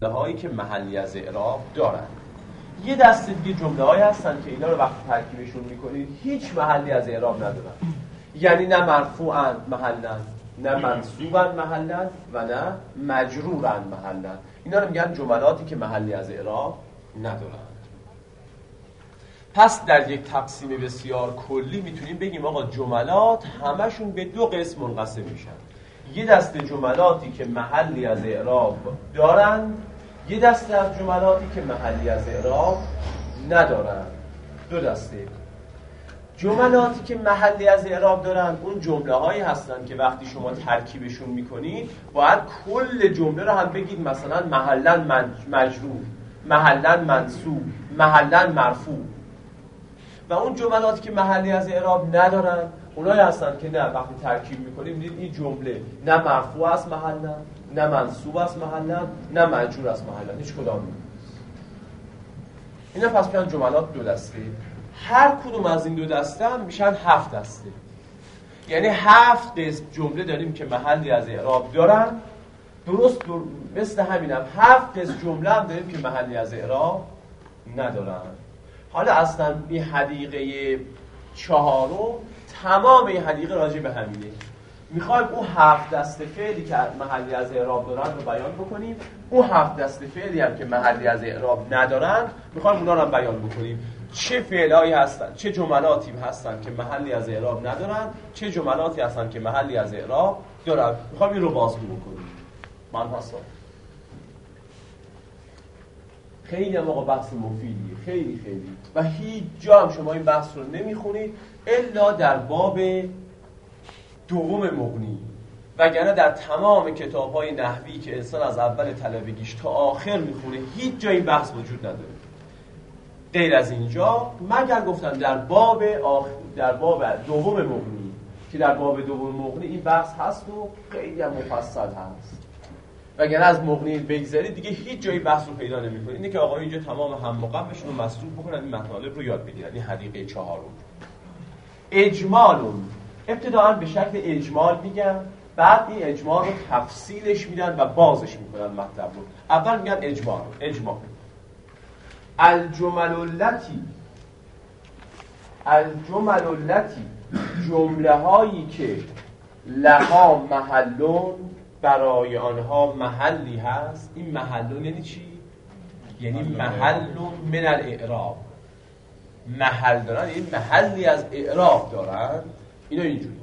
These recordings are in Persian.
هایی که محلی از اعراب دارن. یه دسته دیگه جمله هایی هستن که اینا رو وقتی ترکیبشون میکنید هیچ محلی از اعراب ندارن، یعنی نه مرفوعن محلا، نه منصوبن محلا و نه مجرورن محلا. اینا رو میگن جملاتی که محلی از اعراب ندارن. پس در یک تقسیم بسیار کلی میتونیم بگیم آقا جملات همشون به دو قسم منقسم میشن. یه دسته جملاتی که محلی از اعراب دارن، یه دسته از جملاتی که محلی از اعراب ندارن. دو دسته. جملاتی که محلی از اعراب دارن اون جمله هایی هستن که وقتی شما ترکیبشون میکنید باید کل جمله رو هم بگید، مثلا محلا مجرور، محلا منصوب، محلا مرفوع. و اون جملاتی که محلی از اعراب ندارن اونایی هستن که نه، وقتی ترکیب میکنیم میدید این جمله نه مرفوع است محلا، نه منصوب است محلا، نه مجرور است محلا، هیچ کدام نیست. اینا پس میان جملات دو دسته. هر کدوم از این دو دسته هم میشن 7 دسته. یعنی 7 قسم جمله داریم که محلی از اعراب دارن. درست مثل همینم 7 قسم جمله هم داریم که محلی از اعراب ندارن. حالا اصلا این حدیقه 4 تمام این حدیقه راجع به همینه. میخوایم اون 7 دسته فعلی که محلی از اعراب دارن رو بیان بکنیم، اون 7 دسته فعلی هم که محلی از اعراب ندارن میخوایم اونا رو هم بیان بکنیم. چه فعلایی هستن، چه جملاتی هستن که محلی از اعراب ندارن، چه جملاتی هستن که محلی از اعراب دارن. میخوایم این رو بازگو بکنیم. من حساب خیلی هم آقا بحث مفیدیه، خیلی و هیچ جا هم شما این بحث رو نمیخونید الا در باب دوم مغنی، وگرنه در تمام کتاب‌های نحوی که انسان از اول طلبگیش تا آخر میخونه هیچ جا این بحث وجود نداره غیر از اینجا، مگر گفتن در باب دوم مغنی، که در باب دوم مغنی این بحث هست و خیلی هم مفصل هست. وگرنه از مغنی بگذارید دیگه هیچ جایی بحث رو پیدا نمی‌کنید. اینه که آقا اینجا تمام هم مقامشون رو مصروف بکنن، این مطالب رو یاد بگیرن. این حدیقه 4 اجمالون ابتداءً به شکل اجمال میگن، بعد این اجمال رو تفصیلش میدن و بازش میکنن مطلب رو. اول میگن اجمال. الجمل التي جمله هایی که لها محلون برای آنها محلی هست. این محلون یعنی چی؟ یعنی محلون من الاعراب، محل دارن، این محلی از اعراب دارن. اینا اینجوری.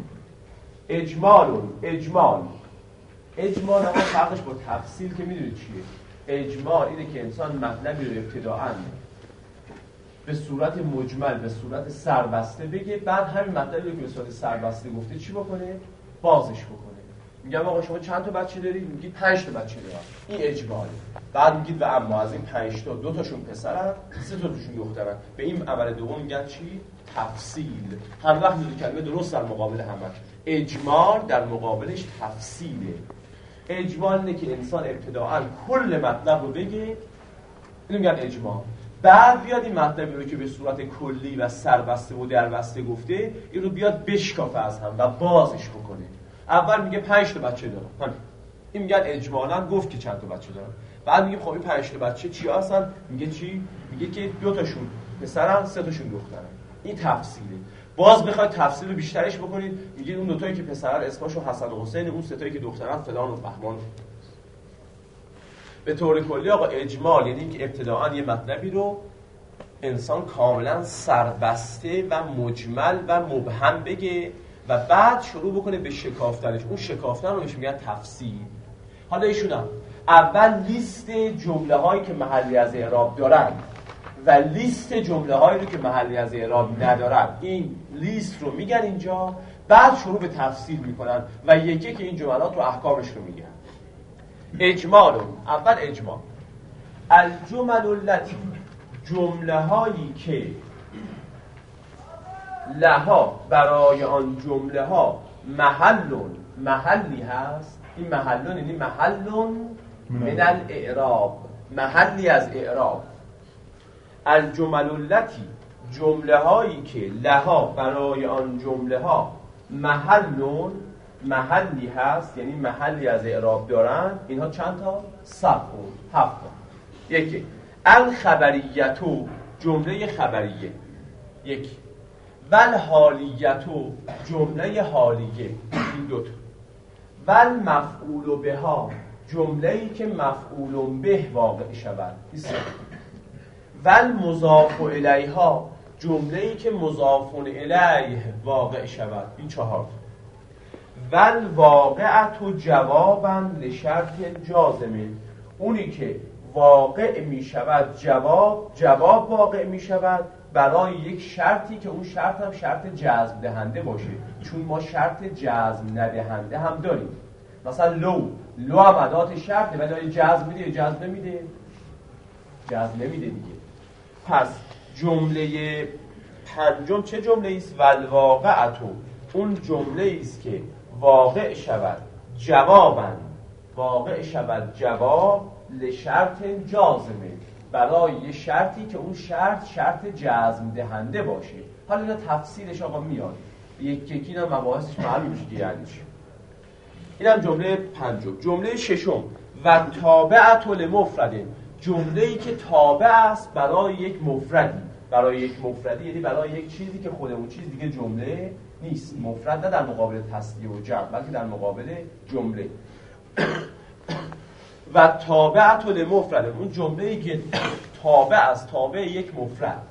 اجمال اما فرقش با تفصیل که میدونید چیه. اجمال اینه که انسان مطلبی رو ابتداءً به صورت مجمل، به صورت سربسته بگه، بعد همین مطلبی رو که به صورت سربسته گفته چی بکنه؟ بازش بکنه. میگم آقا شما چند تا بچه دارید؟ میگید 5 تا بچه دارم. این اجماله. بعد میگید و اما از این 5 تا 2 تاشون پسرن، 3 تا توشون دخترن. به این عمل دوم میگن چی؟ تفصیل. هم وقت میگه کلمه درست در مقابل همه. اجمال در مقابلش تفصیله. اجمال اینه که انسان ابتداءً کل مطلب رو بگه، اینو میگن اجمال. بعد بیاد این مطلبی رو که به صورت کلی و سربسته و دربسته گفته، این رو بیاد بشکافه از هم و بازش بکنه. اول میگه 5 تا بچه دارم، این میگن اجمالاً گفت که چند تا بچه دارم. بعد میگه خب این 5 تا بچه چی هستن؟ میگه چی؟ میگه که 2 تاشون پسرن، 3 تاشون دخترن. این تفصیله. باز بخواید تفصیل رو بیشترش بکنید، میگید اون 2 تایی که پسرن اسمشون حسن و حسین، اون 3 تایی که دخترن فلان و بهمان. به طور کلی آقا اجمال یعنی اینکه ابتداءً یه مطلبی رو انسان کاملا سربسته و مجمل و مبهم بگه و بعد شروع بکنه به شکافتنش. اون شکافتن رو بهش میگن تفصیل. حالا ایشون هم اول لیست جمله هایی که محلی از اعراب دارن و لیست جمله هایی رو که محلی از اعراب ندارن، این لیست رو میگن اینجا، بعد شروع به تفصیل میکنن و یکی که این جملات رو احکامش رو میگن. اجمال. اول اجمال. الجمل التي جمله هایی که لها برای آن جمله ها محلی هست. این محلون یعنی محلون من الاعراب، محلی از اعراب. الجمل التي جمله هایی که لها برای آن جمله ها محلون محلی هست، یعنی محلی از اعراب دارن، اینها چند تا؟ 7 تا. یکی الخبریتو، جمله خبریه. یک والحالیتو، جمله حالیه. این دو تا. والمفعول بها، جمله‌ای که مفعول به واقع شود. والمضاف الیها، جمله‌ای که مضاف الیه واقع شود. این 4. والواقعة جوابا لشرط جازم، اونی که واقع می شود، جواب واقع می شود برای یک شرطی که اون شرط هم شرط جزم دهنده باشه، چون ما شرط جزم ندهنده هم داریم. مثلا لو هم ادات شرطه ولی جزم میده یا جزم نمیده؟ جزم نمیده دیگه. پس جمله پنجم چه جمله است؟ والواقعة، اون جمله است که واقع شود جواباً، واقع شود جواب لشرط جازمه، برای یه شرطی که اون شرط جزم دهنده باشه. حالا اینا تفصیلش آقا میاد، یکی اینا مباحثش معلوم میشه یعنی چی. اینم جمله پنجم. جمله ششم و تابعت لمفرد، جمله‌ای که تابع است برای یک مفردی. برای یک مفردی یعنی برای یک چیزی که خود اون چیز دیگه جمله نیست. مفرد نه در مقابل تسنیه و جمع، بلکه در مقابل جمله. و تابعت لمفرد، اون جمله‌ای که تابع است، تابع یک مفرد.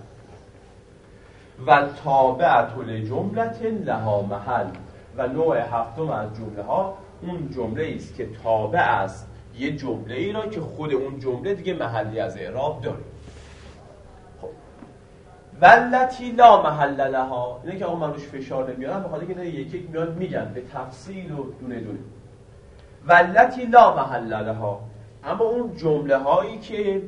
و تابعت لجملة لها محل، و نوع هفتم از جمله ها اون جمله است که تابع است یه جمله ای را که خود اون جمله دیگه محلی از اعراب داره. خب والتی لا محل لها، اینه که آقا من روش فشار نمیارم، بخاطر اینکه اینا یک یک میان میگن به تفصیل و دونه دونه. والتی لا محل لها، اما اون جمله هایی که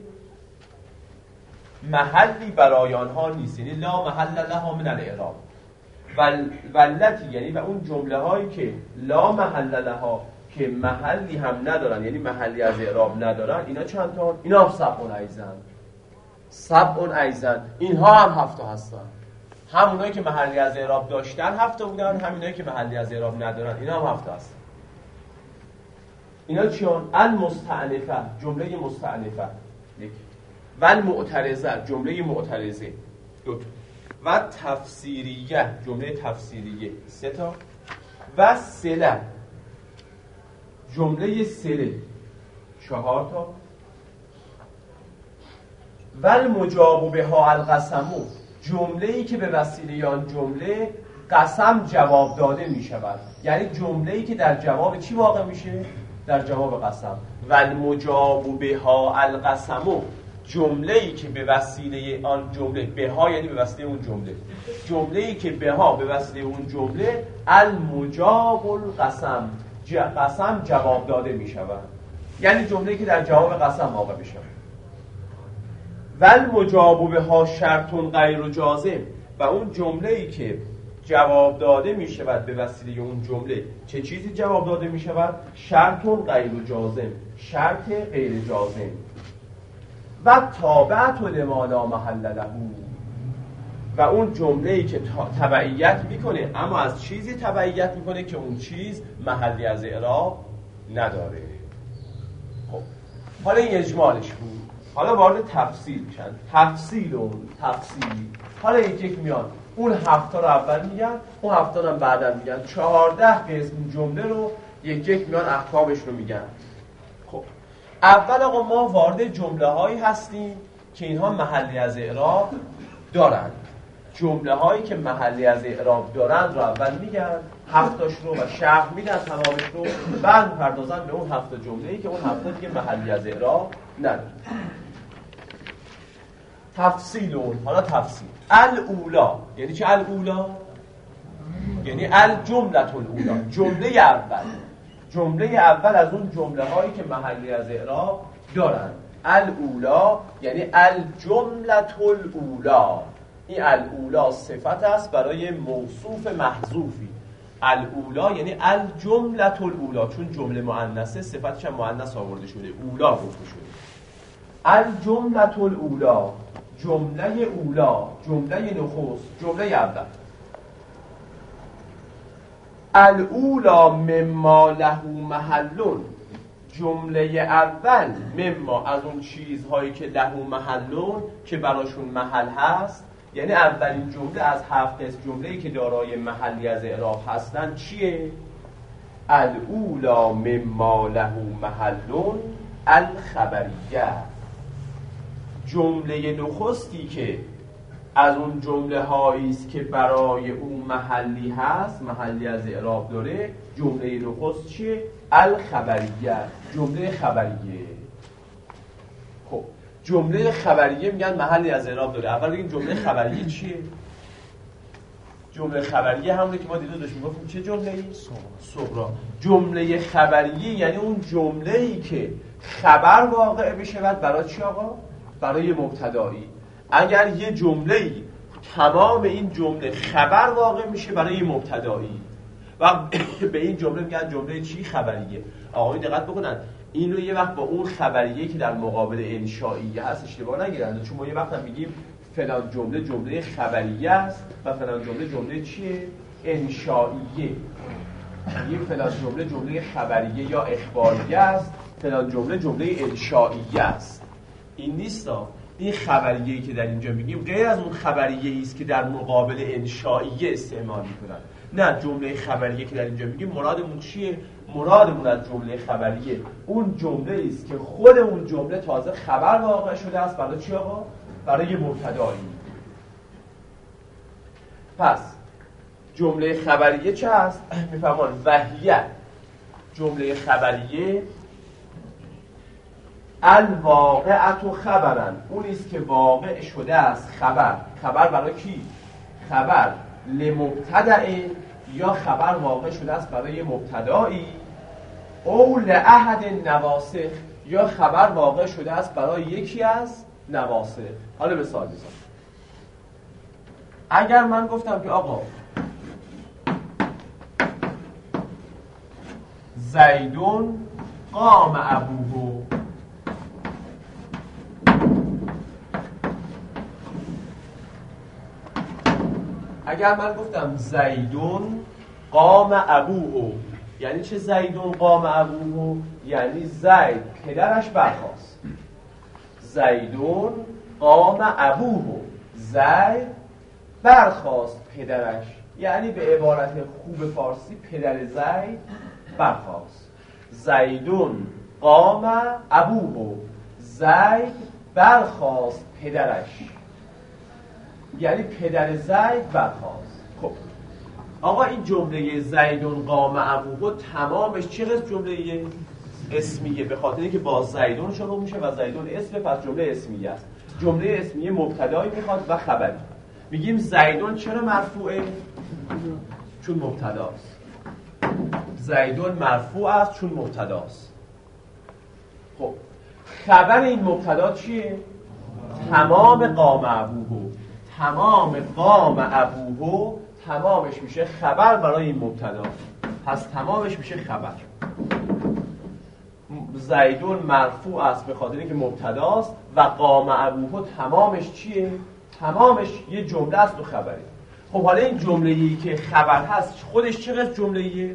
محلی برای آنها نیست، یعنی لا محل لها من الاعراب. والتی یعنی و اون جمله هایی که لا محل لها، که محلی هم ندارن، یعنی محلی از اعراب ندارن، اینا چند تا؟ اینا هم سبع ایزن. اینها هم 7 تا هستن. همونایی که محلی از اعراب داشتن 7 تا بودن، همینایی که محلی از اعراب ندارن اینا هم 7 تا هستن. اینا چیان؟ المستأنفه، جمله مستأنفه. یک. والمعترضه، جمله معترضه. 2 تا. و تفسیریه، جمله تفسیریه. 3 تا. و صله، جمله صله. 4 تا. والمجاب بها القسم، جمله‌ای که به وسیله آن جمله قسم جواب داده می شود، یعنی جمله‌ای که در جواب چی واقع میشه؟ در جواب قسم. والمجاب بها القسم، جمله‌ای که به وسیله آن جمله، بها یعنی به وسیله اون جمله، جمله‌ای که بها به وسیله اون جمله المجاب القسم، قسم جواب داده می شود، یعنی جمله‌ای که در جواب قسم واقع میشه. والمجاب بها شرط غیر جازم، و اون جمله‌ای که جواب داده می شود به وسیله اون جمله، چه چیزی جواب داده می شود؟ شرط غیر جازم، شرط غیر جازم. و تابعت لما لا محل له، و اون جمله‌ای که تبعیت میکنه، اما از چیزی تبعیت میکنه که اون چیز محلی از اعراب نداره. خب حالا این اجمالش بود. حالا وارد تفصیل میشن. تفصیل. حالا یک میان اون 7 تا رو اول میگن، اون 7 تا رو بعدا میگن. 14 قسم جمله رو یک میان احکامش رو میگن. خب اول آقا ما وارد جمله هایی هستیم که اینها محلی از اعراب دارن. جمله هایی که محلی از اعراب دارن رو اول میگن، 7 تاش رو و شرح میدن تمامش رو، بعد پردازن به اون 7 جمله‌ای که اون 7 دیگه محلی از اعراب نداره. تفصیل اون. حالا تفصیل الاولا یعنی چه؟ الاولا یعنی الجمله الاولا، جمله اول. جمله اول از اون جمله هایی که محلی از اعراب دارن. الاولا یعنی الجمله الاولا. این الاولا صفت است برای موصوف محذوفی. الاولا یعنی الجمله الاولا، چون جمله مؤنثه صفتش هم مؤنث آورده شده، اولا گفته شده. الجمله الاولا، جمله اولا، جمله نخست، جمله اول. الاولا مما له محلون، جمله اول مما از اون چیزهایی که له محلون که براشون محل هست، یعنی اولین جمله از 7 قسم جمله‌ای که دارای محلی از اعراب هستن چیه؟ الاولا مما له محلون الخبریه. جمله نخستی که از اون جمله هایی است که برای اون محلی هست، محلی از اعراب داره، جمله نخست چیه؟ الخبریه، جمله خبریه. خب جمله خبریه میگن محلی از اعراب داره. اول بگیم جمله خبریه چیه؟ جمله خبریه همونه که ما دیروز داشتیم میگفتیم چه جمله‌ای؟ صغرا. جمله خبریه یعنی اون جمله‌ای که خبر واقع بشه برای چی آقا؟ برای مبتدایی. اگر یه جمله‌ای تمام این جمله خبر واقع میشه برای مبتدایی و به این جمله میگن جمله چی؟ خبریه. آقایون دقت بکنن این رو یه وقت با اون خبریه که در مقابل انشائیه هست اشتباه نگیرند، چون ما یه وقت هم میگیم فلان جمله جمله خبریه است و فلان جمله جمله چیه؟ انشائیه. این فلان جمله جمله خبریه یا اخباریه است، فلان جمله جمله انشائیه است. این نیستا. این خبریه‌ای که در اینجا میگیم غیر از اون خبریه‌ای است که در مقابل انشائیه استعمال میکنن. نه، جمله خبریه که در اینجا میگیم مرادمون چیه؟ مرادمون از جمله خبریه اون جمله است که خود اون جمله تازه خبر واقع شده است برای چی آقا؟ برای مبتدایی. پس جمله خبریه چه هست؟ میفهمان وحیه. جمله خبریه الواقعت خبرن، اون است که واقع شده است خبر. خبر برای کی؟ خبر لمبتدع، یا خبر واقع شده است برای مبتدایی، او لأحد النواسخ، یا خبر واقع شده است برای یکی از نواسخ. حالا مثال بزنم. اگر من گفتم که آقا زیدون قام ابوه، اگر من گفتم زیدون قام ابوه، یعنی چه زیدون قام ابوه؟ یعنی زید پدرش برخاست. زیدون قام ابوه، زید برخاست پدرش، یعنی به عبارت خوب فارسی پدر زید برخاست. زیدون قام ابوه، زید برخاست پدرش، یعنی پدر زید برخاست. خب آقا این جمله زیدون قام ابوه تمامش چه قسم جمله اسمیه؟ به خاطر اینکه با زیدون شروع میشه و زیدون اسمه، پس جمله اسمیه است. جمله اسمیه مبتدایی میخواد و خبری. میگیم زیدون چرا مرفوعه؟ چون مبتداست. زیدون مرفوع است چون مبتداست. خب خبر این مبتدا چیه؟ تمام قام ابوه. تمام قام ابوه تمامش میشه خبر برای این مبتدا، پس تمامش میشه خبر. زیدون مرفوع است به خاطر اینکه مبتداست و قام ابوه تمامش چیه؟ تمامش یه جمله است و خبره. خب حالا این جمله‌ای که خبر هست خودش چقدر جمله‌ایه؟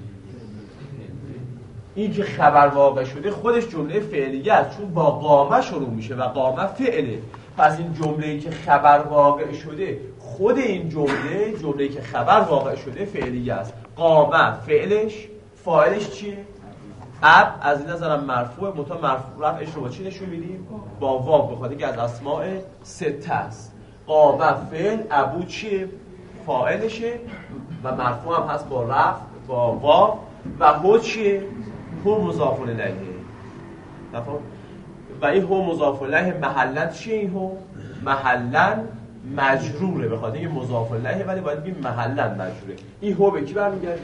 این که خبر واقع شده خودش جمله فعلیه است، چون با قامه شروع میشه و قامه فعله. پس این جمله‌ای که خبر واقع شده خود این جمله‌ای که خبر واقع شده فعلیه است. قامه فعلش، فاعلش چیه؟ اب. از این نظرم مرفوع، متا مرفوع رفعش رو با چی نشون میدیم؟ با واو، به خاطر که از اسماء سته است. قامه فعل، ابو چیه؟ فاعلشه و مرفوع هم هست با رفع با واو. و هو چیه؟ هو مضاف الیه. نفهم؟ و این هو مضاف الیه محلاً چیه؟ این هو محلاً مجروره، به خاطر اینکه مضاف الیه ولی باید بگیم محلاً مجروره. این هو به کی برمیگرده؟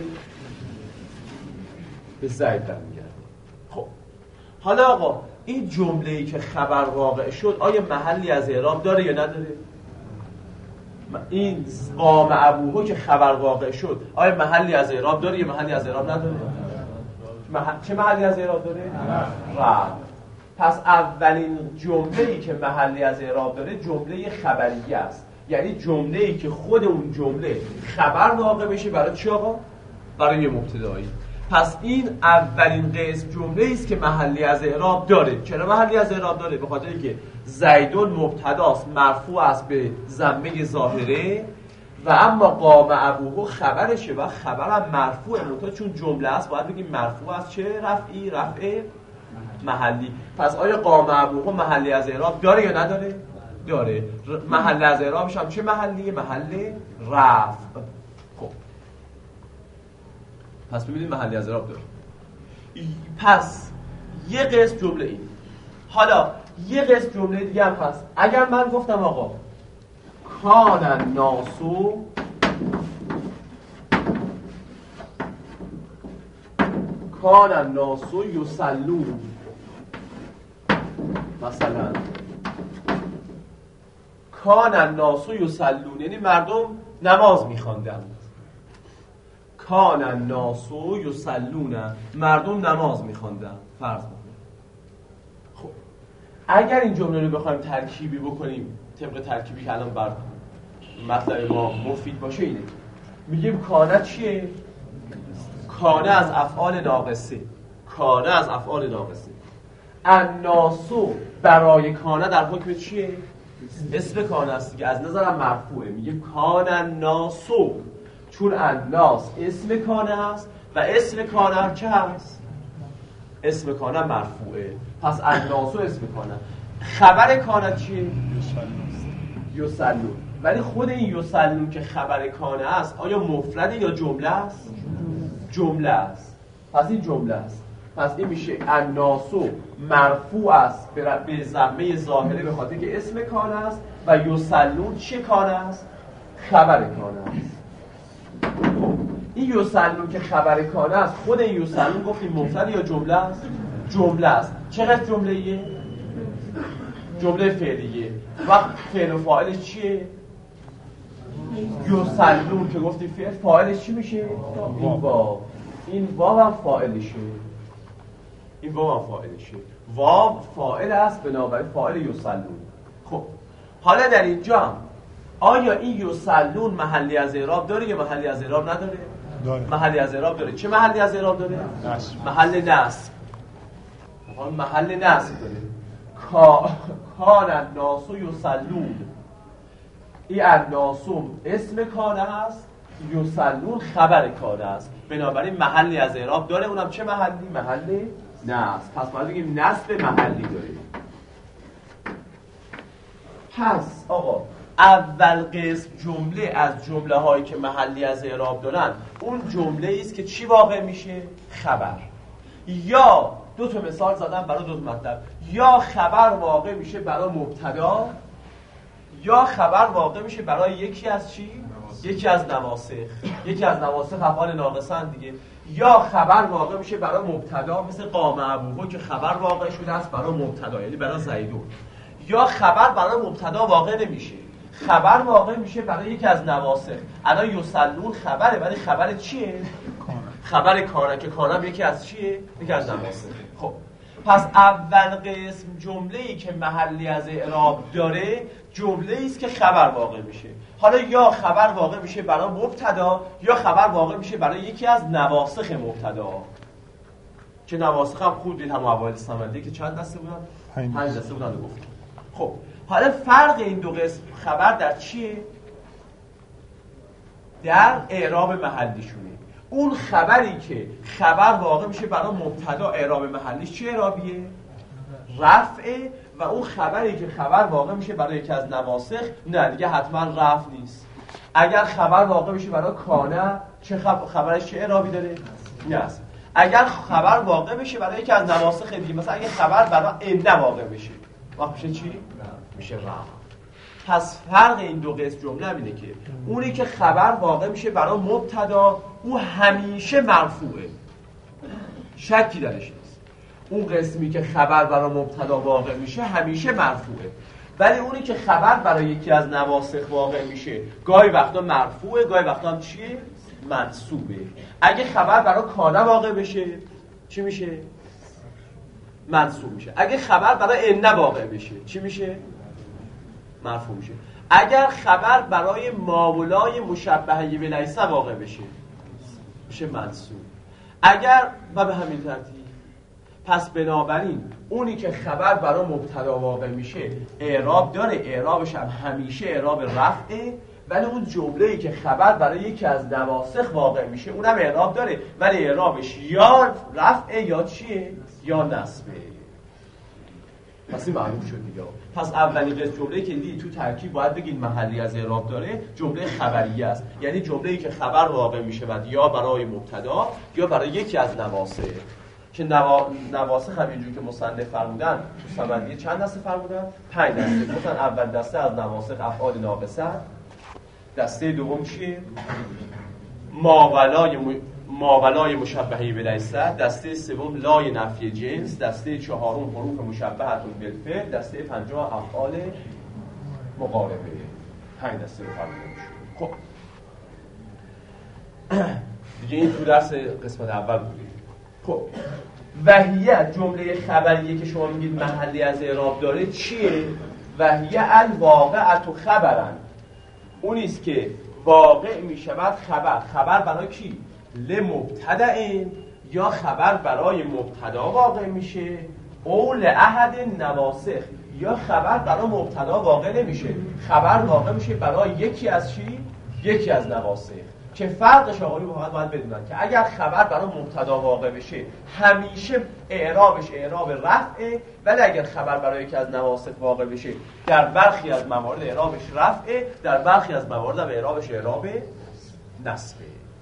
به زید برمیگرده. خب حالا آقا این جمله‌ای که خبر واقع شد آیا محلی از اعراب داره یا نداره؟ این قام ابوه که خبر واقع شد آیا محلی از اعراب داره یا محلی از اعراب نداره؟ چه محلی از اعراب داره؟ رفع. پس اولین جمله‌ای که محلی از اعراب داره جمله خبریه است، یعنی جمله‌ای که خود اون جمله خبر واقع بشه برای چی آقا؟ برای مبتدایی. پس این اولین قسم جمله است که محلی از اعراب داره. چرا محلی از اعراب داره؟ به خاطر اینکه زیدون مبتداست، مرفوع است به ضمه ظاهره، و اما قام ابوه خبرشه و خبرم مرفوعه، منتها چون جمله است باید بگیم مرفوع است چه رفعی؟ رفع محلی. پس آیا قام ابوه محلی از اعراب داره یا نداره؟ داره. محل از اعرابش هم چه محلیه؟ محل رفع. خب پس ببینید محلی از اعراب داره. پس یه قسم جمله این. حالا یه قسم جمله دیگه هم هست. اگر من گفتم آقا کان الناس یصلون، مثلا کان الناس یصلون یعنی مردم نماز می‌خواندند. کان الناس یصلون، مردم نماز می‌خواندند. فرض بکنیم. خب اگر این جمله رو بخوایم ترکیبی بکنیم طبق ترکیبی که الان بر مطلب ما مفید باشه اینه، میگیم کانه چیه؟ کانه از افعال ناقصه. کانه از افعال ناقصه. الناسو برای کانه در حکم چیه؟ اسم کانه است که از نظرم مرفوعه. میگیم کان الناسو، چون الناس اسم کانه است و اسم کانه چه هست؟ اسم کانه مرفوعه. پس الناسو اسم کانه. خبر کانه چیه؟ یصلون. ولی خود این یصلون که خبر کانه است آیا مفرده یا جمله است؟ جمله است. پس این جمله است. پس این میشه الناسو مرفوع است به ضمه ظاهره به خاطر که اسم کانه است و یصلون چه کانه است؟ خبر کانه است. این یصلون که خبر کانه است، خود این یصلون گفتیم مفرد یا جمله است؟ جمله است. چقدر جمله ایه؟ جمله فعلیه. وقت فعل و فاعلش چیه؟ یصلون که گفتی فعل، فاعلش چی میشه؟ این واو. این واو هم فاعلشه. این واو هم فاعلشه. واو فاعل است، بنابراین فاعل یصلون. خب حالا در اینجا هم آیا این یصلون محلی از اعراب داره یا محلی از اعراب نداره؟ داره. محلی از اعراب داره. چه محلی از اعراب داره؟ نصب. محل نصب. محل نصب داره. کان الناس یصلون. این الناس اسم کانه هست، یصلون خبر کانه است، بنابراین محلی از اعراب داره. اونم چه محلی؟ محل نصب. پس باید بگیم نصب محلی داره. پس آقا اول قسم جمله از جمله هایی که محلی از اعراب دارن اون جمله است که چی واقع میشه؟ خبر. یا دو تا مثال زدم برای دو مطلب. یا خبر واقع میشه برای مبتدا، یا خبر واقع میشه برای یکی از چی؟ یکی از نواسخ. یکی از نواسخ افعال ناقصه دیگه. یا خبر واقع میشه برای مبتدا، مثل قام ابوه که خبر واقع شده است برای مبتدا، یعنی برای زیدون. یا خبر برای مبتدا واقع نمیشه، خبر واقع میشه برای یکی از نواسخ. الان یصلون خبره، ولی خبر چیه؟ خبر کانه، که کانه یکی از چیه؟ یکی از نواسخ. خب پس اول قسم جمله‌ای که محلی از اعراب داره جمله‌ای است که خبر واقع میشه. حالا یا خبر واقع میشه برای مبتدا، یا خبر واقع میشه برای یکی از نواسخ مبتدا. که نواسخ هم خود دید، هم اوایل سمنده که چند دسته بودن؟ 5 دسته بودن رو گفتم. خب حالا فرق این دو قسم خبر در چیه؟ در اعراب محلیشونه. اون خبری که خبر واقع میشه برای مبتدا، اعراب محلیش چه اعرابیه؟ رفعه. و اون خبری که خبر واقع میشه برای یکی از نواسخ، نه دیگه حتما رفع نیست. اگر خبر واقع میشه برای کانه، چه خبرش چه اعرابی داره؟ نیست. اگر خبر واقع میشه برای یکی از نواسخ دیگه، مثلا اگه خبر برای ان واقع بشه، وقت میشه چی؟ میشه رفع. پس فرق این دو قسم جمله اینه که اونی که خبر واقع میشه برای مبتدا او همیشه مرفوعه، شکی درش نیست. اون قسمی که خبر برای مبتدا واقع میشه همیشه مرفوعه. ولی اونی که خبر برای یکی از نواسخ واقع میشه گاهی وقتا مرفوعه، گاهی وقتا هم چیه؟ منصوبه. اگه خبر برای کانه واقع بشه چی میشه؟ منصوب میشه. اگه خبر برای ان واقع بشه چی میشه؟ مرفوع میشه. اگر خبر برای ماولای مشبهه به لیس واقع بشه میشه منصوب. اگر و به همین ترتیب، پس بنابراین اونی که خبر برای مبتدا واقع میشه اعراب داره، اعرابش هم همیشه اعراب رفعه، ولی اون جمله‌ای که خبر برای یکی از نواسخ واقع میشه اونم اعراب داره، ولی اعرابش یا رفعه یا چیه؟ یا نصبه. پس این معلوم شد دیگه. پس اولین جمله‌ای که دیدی تو ترکیب باید بگید محلی از اعراب داره، جمله خبریه است، یعنی جمله‌ای که خبر واقع میشه و یا برای مبتدا یا برای یکی از نواسخ. که نواسخ هم اینجوری که مصنف فرمودن تو سمندیه چند دسته فرمودن؟ 5 دسته. گفتن اول دسته از نواسخ افعال ناقصه، دسته دوم چیه؟ ماولای مشبهه بلیسه، دسته سوم لای نفی جنس، دسته چهارم حروف مشبهتون بالفعل، دسته پنجم افعال مقاربه. 5 دسته رو فرموده میشه. خب دیگه این تو درس قسمت اول بودیم. خب وحیه جمله خبریه که شما میگید محلی از اعراب داره چیه؟ وحیه الواقعه خبرن، اونیست که واقع میشود خبر برای کی؟ لمبتدئ، یا خبر برای مبتدا واقع میشه، او لاحد نواسخ، یا خبر برای مبتدا واقع نمیشه، خبر واقع میشه برای یکی از چی؟ یکی از نواسخ. که فرقش آقایی باید بدونن که اگر خبر برای مبتدا واقع بشه همیشه اعرابش اعراب رفعه، ولی اگر خبر برای یکی از نواسخ واقع بشه در برخی از موارد اعرابش رفعه، در برخی از موارد هم اعرابش اعراب نصبه.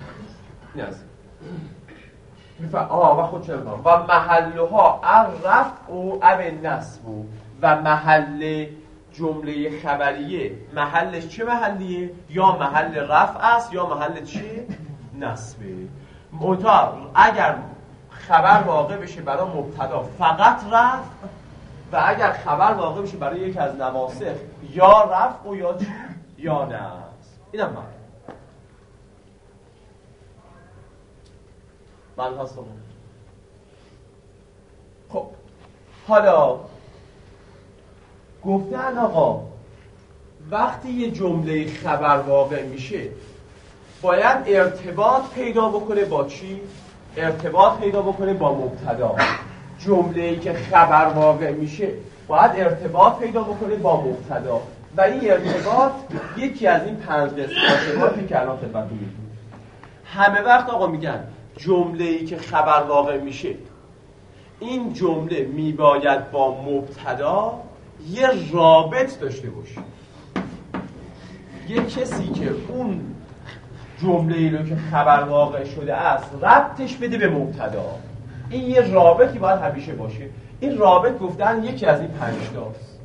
و خود چه بکنم و محلها الرفع و النصب، و محل جمله خبریه محلش چه محلیه؟ یا محل رفع است یا محل چه؟ نصبه. اگر خبر واقع بشه برای مبتدا فقط رفع، و اگر خبر واقع بشه برای یک از نواسخ یا رفع و یا چه؟ یا نصب. اینم من هستم. خب حالا گفتن آقا وقتی یه جمله خبر واقع میشه باید ارتباط پیدا بکنه با چی؟ ارتباط پیدا بکنه با مبتدا. جمله‌ای که خبر واقع میشه باید ارتباط پیدا بکنه با مبتدا، و این ارتباط یکی از این 5 ارتباطی که الان خدمتتون میگم. همه وقت آقا میگن جمله‌ای که خبر واقع میشه این جمله میباید با مبتدا یه رابط داشته باشه، یه کسی که اون جمله‌ای رو که خبر واقع شده است ربطش بده به مبتدا. این یه رابطی باید همیشه باشه. این رابط گفتن یکی از این 5 تاست.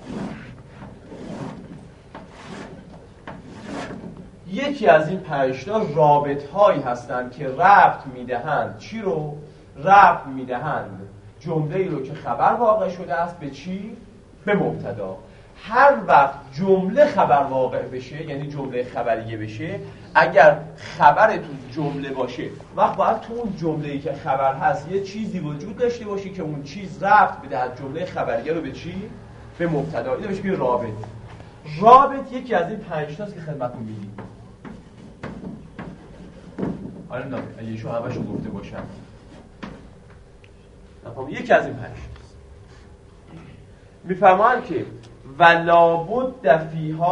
یکی از این 5 تا رابط هایی هستند که ربط میدهند چی رو؟ ربط میدهند جمله‌ای رو که خبر واقع شده است به چی؟ به مبتدا. هر وقت جمله خبر واقع بشه، یعنی جمله خبریه بشه، اگر خبر تو جمله باشه وقت باید تو اون جمله‌ای که خبر هست یه چیزی وجود داشته باشه که اون چیز ربط بدهد جمله خبریه رو به چی؟ به مبتدا. اینو بهش میگن رابط. رابط یکی از این 5 تاست که خدمتتون میگم. حالا نه اگه ایشون همشو گفته باشم نفهم یکی از این 5 تاست. میفهمن که ولا بد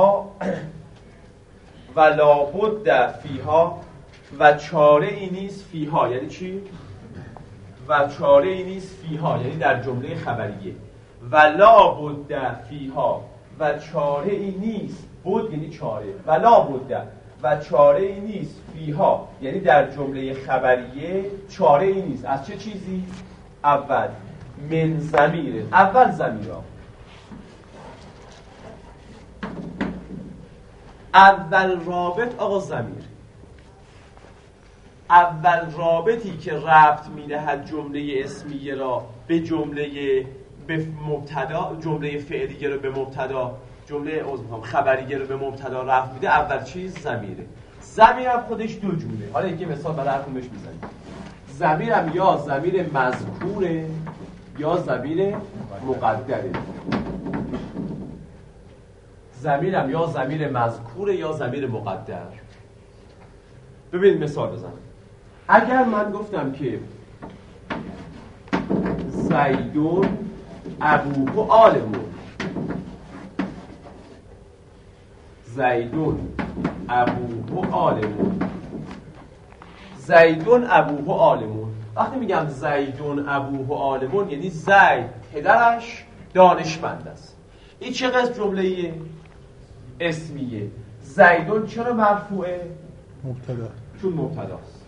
فیها و چاره ای نیست فیها. یعنی چی؟ و چاره ای نیست فیها یعنی در جمله خبریه. ولا بد فیها و چاره ای نیست، بد یعنی چاره، ولا بد و چاره ای نیست فیها یعنی در جمله خبریه چاره ای نیست. از چه چیزی؟ اول من ضمیر، اول ضمیرا. اول رابط آقا ضمیر. اول رابطی که ربط میدهد جمله اسمیه را به جمله به مبتدا، جمله فعلیه رو به مبتدا، جمله خبریه رو به مبتدا رفع میده، اول چیز ضمیره. ضمیر هم خودش 2 جوره. حالا یکی مثال برای هرکدومش میزنیم. ضمیر هم یا ضمیر مذکوره یا ضمیر مقدره. ضمیر هم یا ضمیر مذکوره یا ضمیر مقدر. ببینید مثال بزنم. اگر من گفتم که زیدون ابوه عالمون، زیدون ابوه عالمون، زیدون ابوه عالمون، وقتی میگم زیدون ابوه عالمون یعنی زید پدرش دانشمند است. این چه قسم جمله‌ایه؟ اسمیه. زیدون چرا مرفوعه؟ مبتدا، چون مبتداست.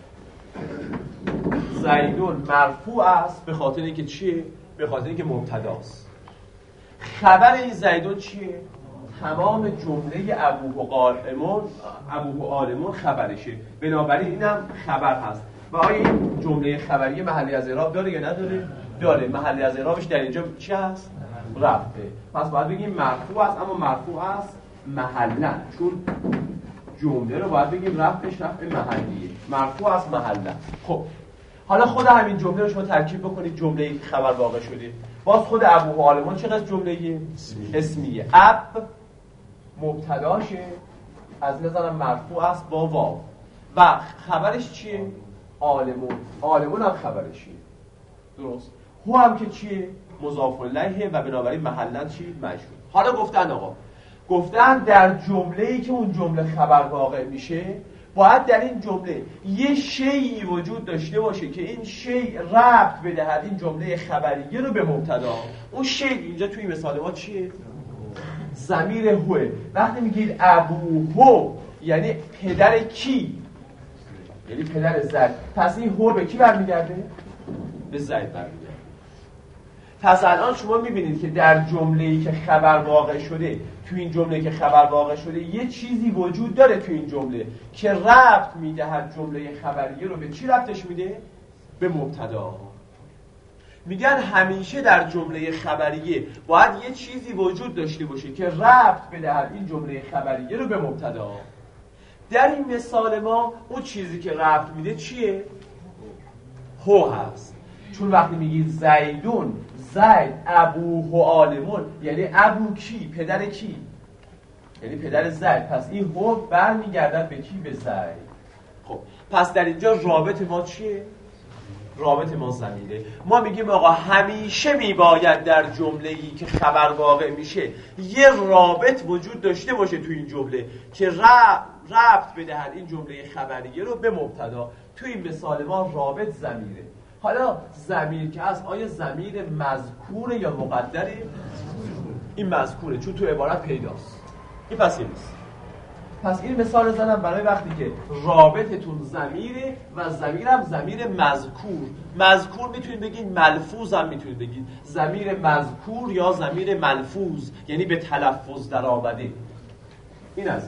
زیدون مرفوع است به خاطر اینکه چیه؟ به خاطر اینکه مبتداست. خبر این زیدون چیه؟ تمام جمله ابوه عالمون خبرشه، بنابراین اینم خبر هست. و آیا این جمله خبری محلی از اعراب داره یا نداره؟ داره. محلی از اعرابش در اینجا چی هست؟ رفعه. پس باید بگیم مرفوع است، اما مرفوع است محلا، چون جمله رو باید بگیم رفعش رفع محلیه. مرفوع است محلا. خب حالا خود همین جمله رو شما ترکیب بکنید، جمله خبر واقع شده. باز خود ابوه عالمون چقدر جمله‌ایه؟ اسمیه. اب مبتداشه، از نظرم مرفوع است با واو. و خبرش چیه؟ عالمون. عالمون هم خبرشیه. درست. هو هم که چیه؟ مضاف الیه و بنابراین محلا چی؟ مجرور. حالا گفتن آقا، گفتن در جمله‌ای که اون جمله خبر واقع میشه باید در این جمله یه شیئی وجود داشته باشه که این شیء ربط بدهد این جمله خبریه رو به مبتدا. اون شیء اینجا توی مثال ما چیه؟ ضمیر هوه. وقتی میگید ابوهو یعنی پدر کی؟ یعنی پدر زید. پس این هو به کی برمیگرده؟ به زید برمیگرده. پس الان شما میبینید که در جمله‌ای که خبر واقع شده، تو این جمله که خبر واقع شده یه چیزی وجود داره تو این جمله که ربط میدهد جمله خبریه رو به چی ربطش میده؟ به مبتدا. میگن همیشه در جمله خبریه باید یه چیزی وجود داشته باشه که ربط بدهد این جمله خبریه رو به مبتدا. در این مثال ما اون چیزی که ربط میده چیه؟ هو هست. چون وقتی میگید زیدون، زید ابوه عالمون یعنی ابو کی؟ پدر کی؟ یعنی پدر زید. پس این هو برمیگردد به کی؟ به زید. خب پس در اینجا رابط ما چیه؟ رابط ما ضمیره. ما میگیم آقا همیشه میباید در جمله‌ای که خبر واقع میشه یه رابط وجود داشته باشه تو این جمله که ربط بدهد این جمله خبریه رو به مبتدا. تو این مثال ما رابط ضمیره. حالا ضمیر که هست، آیا ضمیر مذکوره یا مقدره؟ این مذکوره چون تو عبارت پیداست. این پس این نیست. پس این مثال زدم برای وقتی که رابطتون ضمیره و ضمیرم ضمیر مذکور. مذکور میتونید بگید، ملفوظ هم میتونید بگید. ضمیر مذکور یا ضمیر ملفوظ یعنی به تلفظ در آمده. این است.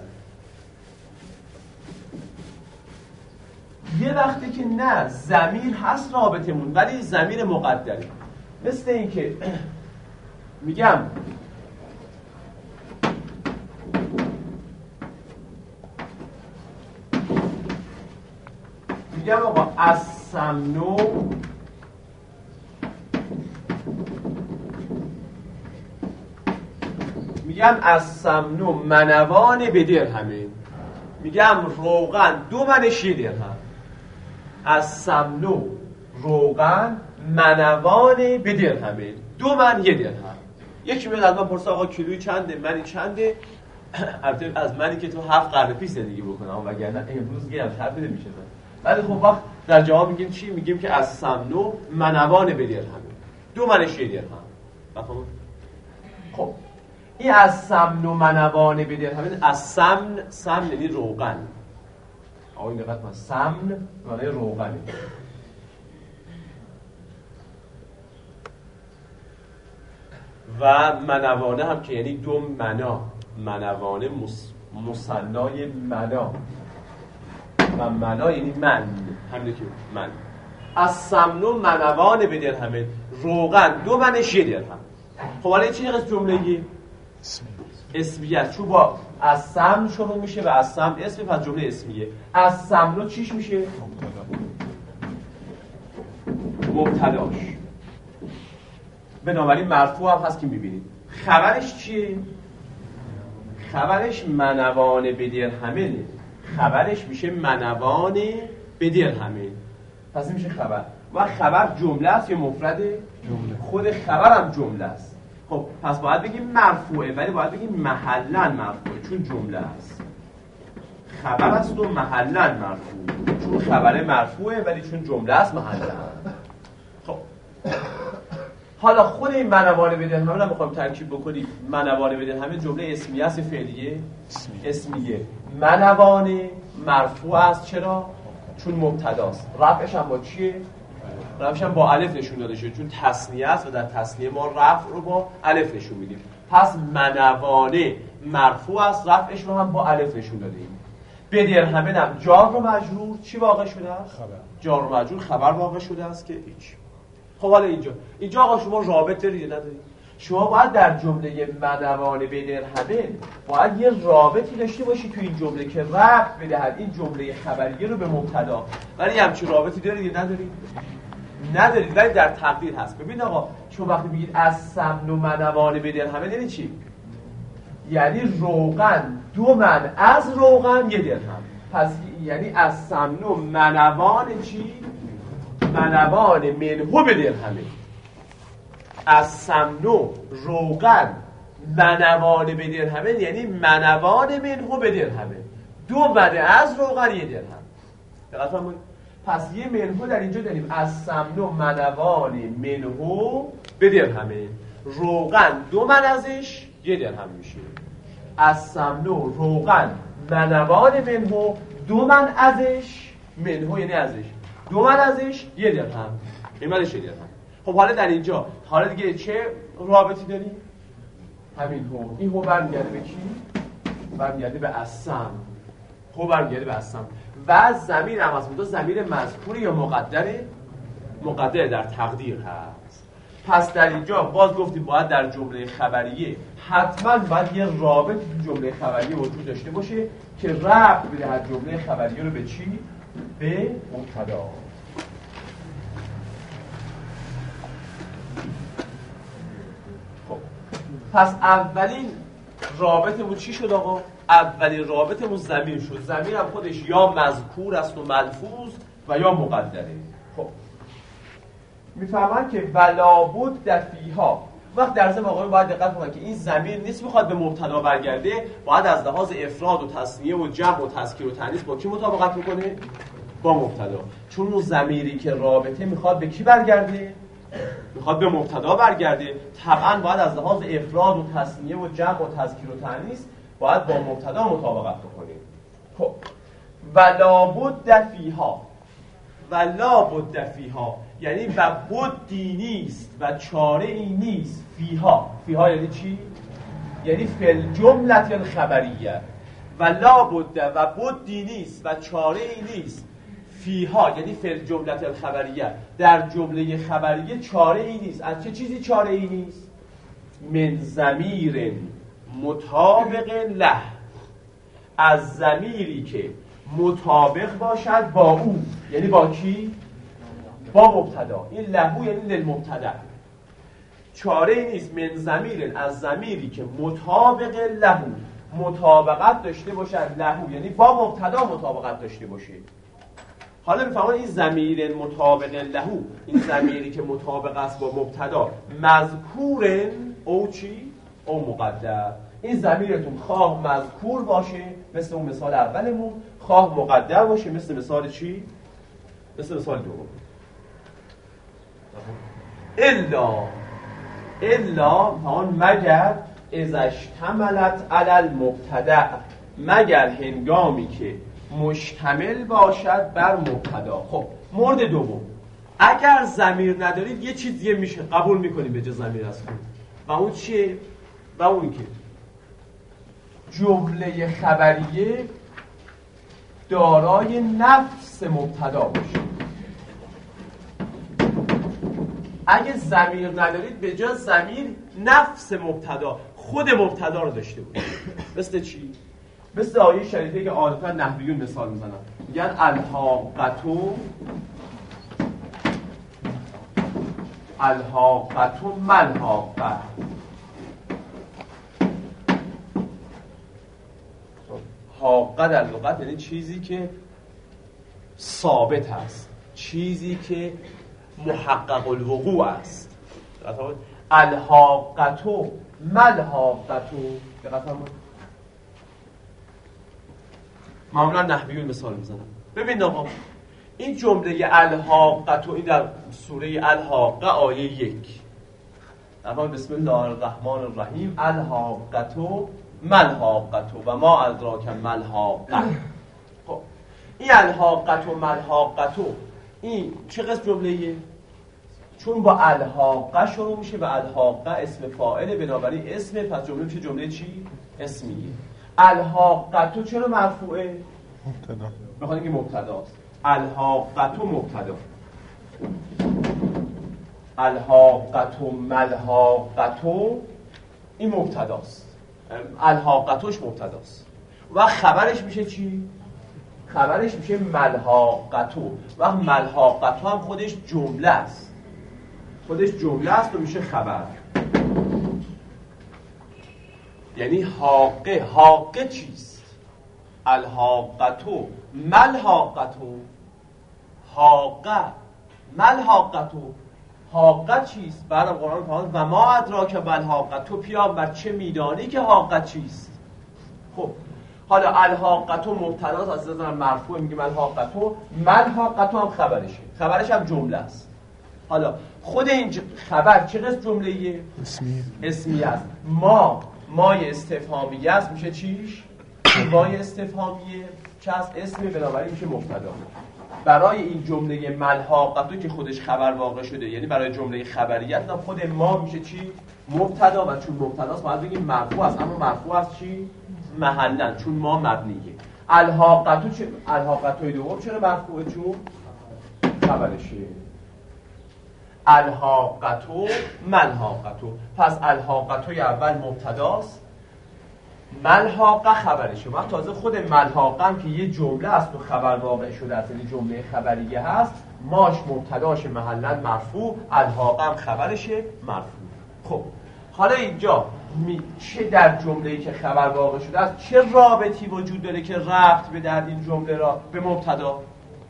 یه وقتی که نه ضمیر هست رابطمون ولی ضمیر مقدره، مثل این که میگم آقا از سمنو میگم از سمنو منوان به درهمه، میگم روغن 2 منش 1 درهم. از سمنو روغن منوان به درهمه، 2 من 1 درهم. یکی میاد از من پرسه آقا کیلویی چنده؟ منی چنده؟ البته از منی که تو 7 قرن پیش زندگی بکنم وگرنه امروز گیرم شرط نمیشه. ولی خب وقت در جواب میگیم چی؟ میگیم که از سمنو منوان به درهمه، 2 منش 1 درهم. بفهمون؟ خب این از سمنو منوان به درهمه، از سمن یعنی روغن. آقا این دقت کن، سمن معنی روغنه. و منوانه هم که یعنی 2 منا، منوانه مثنای منا و منا یعنی من، همینه که من. از سمنو منوان به درهمه، روغن 2 منش 1 درهم. خب حالا چه قسم جمله‌ای؟ اسمیه است، چون با از سمن شروع میشه و از سمن اسم، پس جمله اسمیه. از سمنو چیش میشه؟ مبتداش. بنابراین مرفوع هم هست که میبینید. خبرش چیه؟ خبرش منوان به درهمه. خبرش میشه منوان به درهمه. پس میشه خبر. و خبر جمله است یا مفرد؟ جمله. خود خبر هم جمله است. خب پس باید بگیم مرفوعه، ولی باید بگیم محلاً مرفوعه چون جمله است. خبر است و محلاً مرفوع چون خبر مرفوعه، ولی چون جمله است محلاً. خب حالا خود این منوانه بدن همه رو میخوایم ترکیب بکنیم. منوانه بدن همه جمله اسمیه است فعلیه؟ اسمیه. منوانه مرفوع است چرا؟ چون مبتداست. رفعش هم با چیه؟ رفعش هم با الف نشون داده شده چون تثنیه است و در تثنیه ما رفع رو با الف نشون میدیم. پس منوانه مرفوع است، رفعش رو هم با الف نشون دادیم. بدرهمن هم جار و مجرور چی واقع شده است؟ خبر. جار و مجرور خبر واقع شده است که هیچ. خب حالا اینجا آقا شما رابط دارید یا ندارید؟ شما باید در جمله منوانه بدرهمن باید یه رابطی داشته باشی تو این جمله که ربط بدهد این جمله خبریه رو به مبتدا. ولی همچین رابطی دارید یا ندارید؟ ندارید، ولی در تقدیر هست. ببین آقا شما وقتی میگید از سمن و منوانه بدرهمن یعنی چی؟ یعنی روغن 2 من از روغن 1 درهم. پس یعنی از سمن و منوان چی؟ منوان منهو بدرهمه. از سمن و روغن منوان بدرهمه یعنی منوان منهو بدرهمه. 2 من از روغن 1 درهم. دقت فرمایید. پس یه منهو در اینجا داریم از سمن و منوان منهو بدرهمه. روغن 2 من ازش 1 درهم میشه. از سمن و روغن منوان منهو 2 من ازش، منهو یعنی ازش، 2 من ازش 1 درهم. قیمتش 1 درهم. خب حالا در اینجا حالا دیگه چه رابطی داریم؟ همین هو. این هو برمیگرده به کی؟ برمیگرده به اسم. هو برمیگرده به اسم. و ضمیر هم هست. ضمیر مذکور یا مقدره؟ مقدره در تقدیر هست. پس در اینجا باز گفتیم باید در جمله خبریه حتما باید یه رابط تو جمله خبریه وجود داشته باشه که ربط بدهد جمله خبریه رو به چی؟ به مبتدا. خب پس اولین رابطمون چی شد آقا؟ اولین رابطمون ضمیر شد. ضمیر هم خودش یا مذکور است و ملفوظ و یا مقدره. خب میفهمن که ولابد فیها. وقت در ضمن آقایون باید دقت کنن که این ضمیر نیست میخواد به مبتدا برگرده، باید از لحاظ افراد و تثنیه و جمع و تذکیر و تانیث با کی مطابقت میکنه؟ با مبتدا. چون اون ضمیری که رابطه میخواد به کی برگرده؟ میخواد به مبتدا برگرده. طبعا باید از لحاظ افراد و تثنیه و جمع و تذکیر و تانیث باید با مبتدا مطابقت بکنیم. خب ولابد فیها. ولابد فیها یعنی و بدی نیست و چاره ای نیست. فیها. فیها یعنی چی؟ یعنی فی الجمله الخبریه. ولابد و بدی نیست و چاره ای نیست. فیها یعنی فی الجمله الخبریه. در جمله خبریه چاره ای نیست. از چه چیزی چاره ای نیست؟ من ضمیر مطابق له. از ضمیری که مطابق باشد با او. یعنی با کی؟ با مبتدا. این لهو یعنی للمبتدا. چاره ای نیست من ضمیر، از ضمیری که مطابق لهو، مطابقت داشته باشد. لهو یعنی با مبتدا مطابقت داشته باشه. حالا میفهمید این ضمیر مطابق لهو، این ضمیری که مطابق است با مبتدا، مذکور او چی؟ او مقدر. این ضمیرتون خواه مذکور باشه مثل اون مثال اولمون، خواه مقدر باشه مثل مثال چی؟ مثل مثال دوم. الا مگر اذا اشتملت علی المبتدا، مگر هنگامی که مشتمل باشد بر مبتدا. خب مورد دوم، اگر ضمیر ندارید یه چیز دیگه میشه قبول میکنیم به جای ضمیر هست. و اون چیه؟ و اون که جمله خبریه دارای نفس مبتدا باشه. اگه ضمیر ندارید به جای ضمیر نفس مبتدا، خود مبتدا رو داشته باشه. مثل چی؟ مثل آیه شریفه که عادتا نحویون مثال میزنن، میگن الحاقتو ملحاقه. حاقه در لغت یعنی چیزی که ثابت هست، چیزی که محقق الوقوع است. الحاقتو ملحاقتو. معمولا نحویون مثال میزنم. ببین آقا این جمله الحاقتو، این در سوره الحاقه آیه 1. اما بسم الله الرحمن الرحیم. الحاقتو ملحاقتو و ما ادراک ملحاقه. خب این الحاقتو ملحاقتو این چه قسم جمله‌ایه؟ چون با الحاقه شروع میشه و الحاقه اسم فاعله، بنابراین اسم، پس جمله میشه جمله چی؟ اسمیه. الحاقتو چرا مرفوعه؟ مبتدا. بخاطر اینکه مبتداست. الحاقتو مبتدا. الحاقتو ملحاقتو این مبتداست. الحاقتوش مبتداست. و خبرش میشه چی؟ خبرش میشه ملحاقتو. و ملحاقتو هم خودش جمله است. خودش جمله است و میشه خبر. یعنی حاقه چیست؟ الحاقتو ملحاقتو. حاقه ملحاقتو. حاقه چیست؟ بعد قرآن فرمود و ما ادراک ملحاقتو، پیامبر چه میدانی که حاقه چیست؟ خب حالا الحاقتو مبتداست، از نظر مرفوع میگه ملحاقتو. ملحاقتو هم خبرشه. خبرش هم جمله است. حالا خود این خبر چه قسم جمله‌ایه؟ اسمیه است. مای استفهامیه است، میشه چیش؟ مای استفهامیه چه است؟ اسمی، بنابراین میشه مبتدا. برای این جمله ملحاقتو که خودش خبر واقع شده، یعنی برای جمله خبریت هم خود ما میشه چی؟ مبتدا. و چون مبتداست باید بگیم مرفوع است. اما مرفوع است چی؟ محلا، چون ما مبنیه. الحاقتو چه؟ الحاقتوی دوم چرا مرفوعه؟ چون خبرشه. الحاقتو ملحاقتو. پس الحاقتوی اول مبتداست، ملحاقه خبرشه. وقت تازه خود ملحاقه هم که یه جمله است و خبر واقع شده است، یعنی جمله خبریه هست، ماش مبتداش محلا مرفوع، الحاقه هم خبرشه مرفوع. خب حالا اینجا چه در جمله‌ای که خبر واقع شده است چه رابطی وجود داره که ربط به در این جمله را به مبتدا؟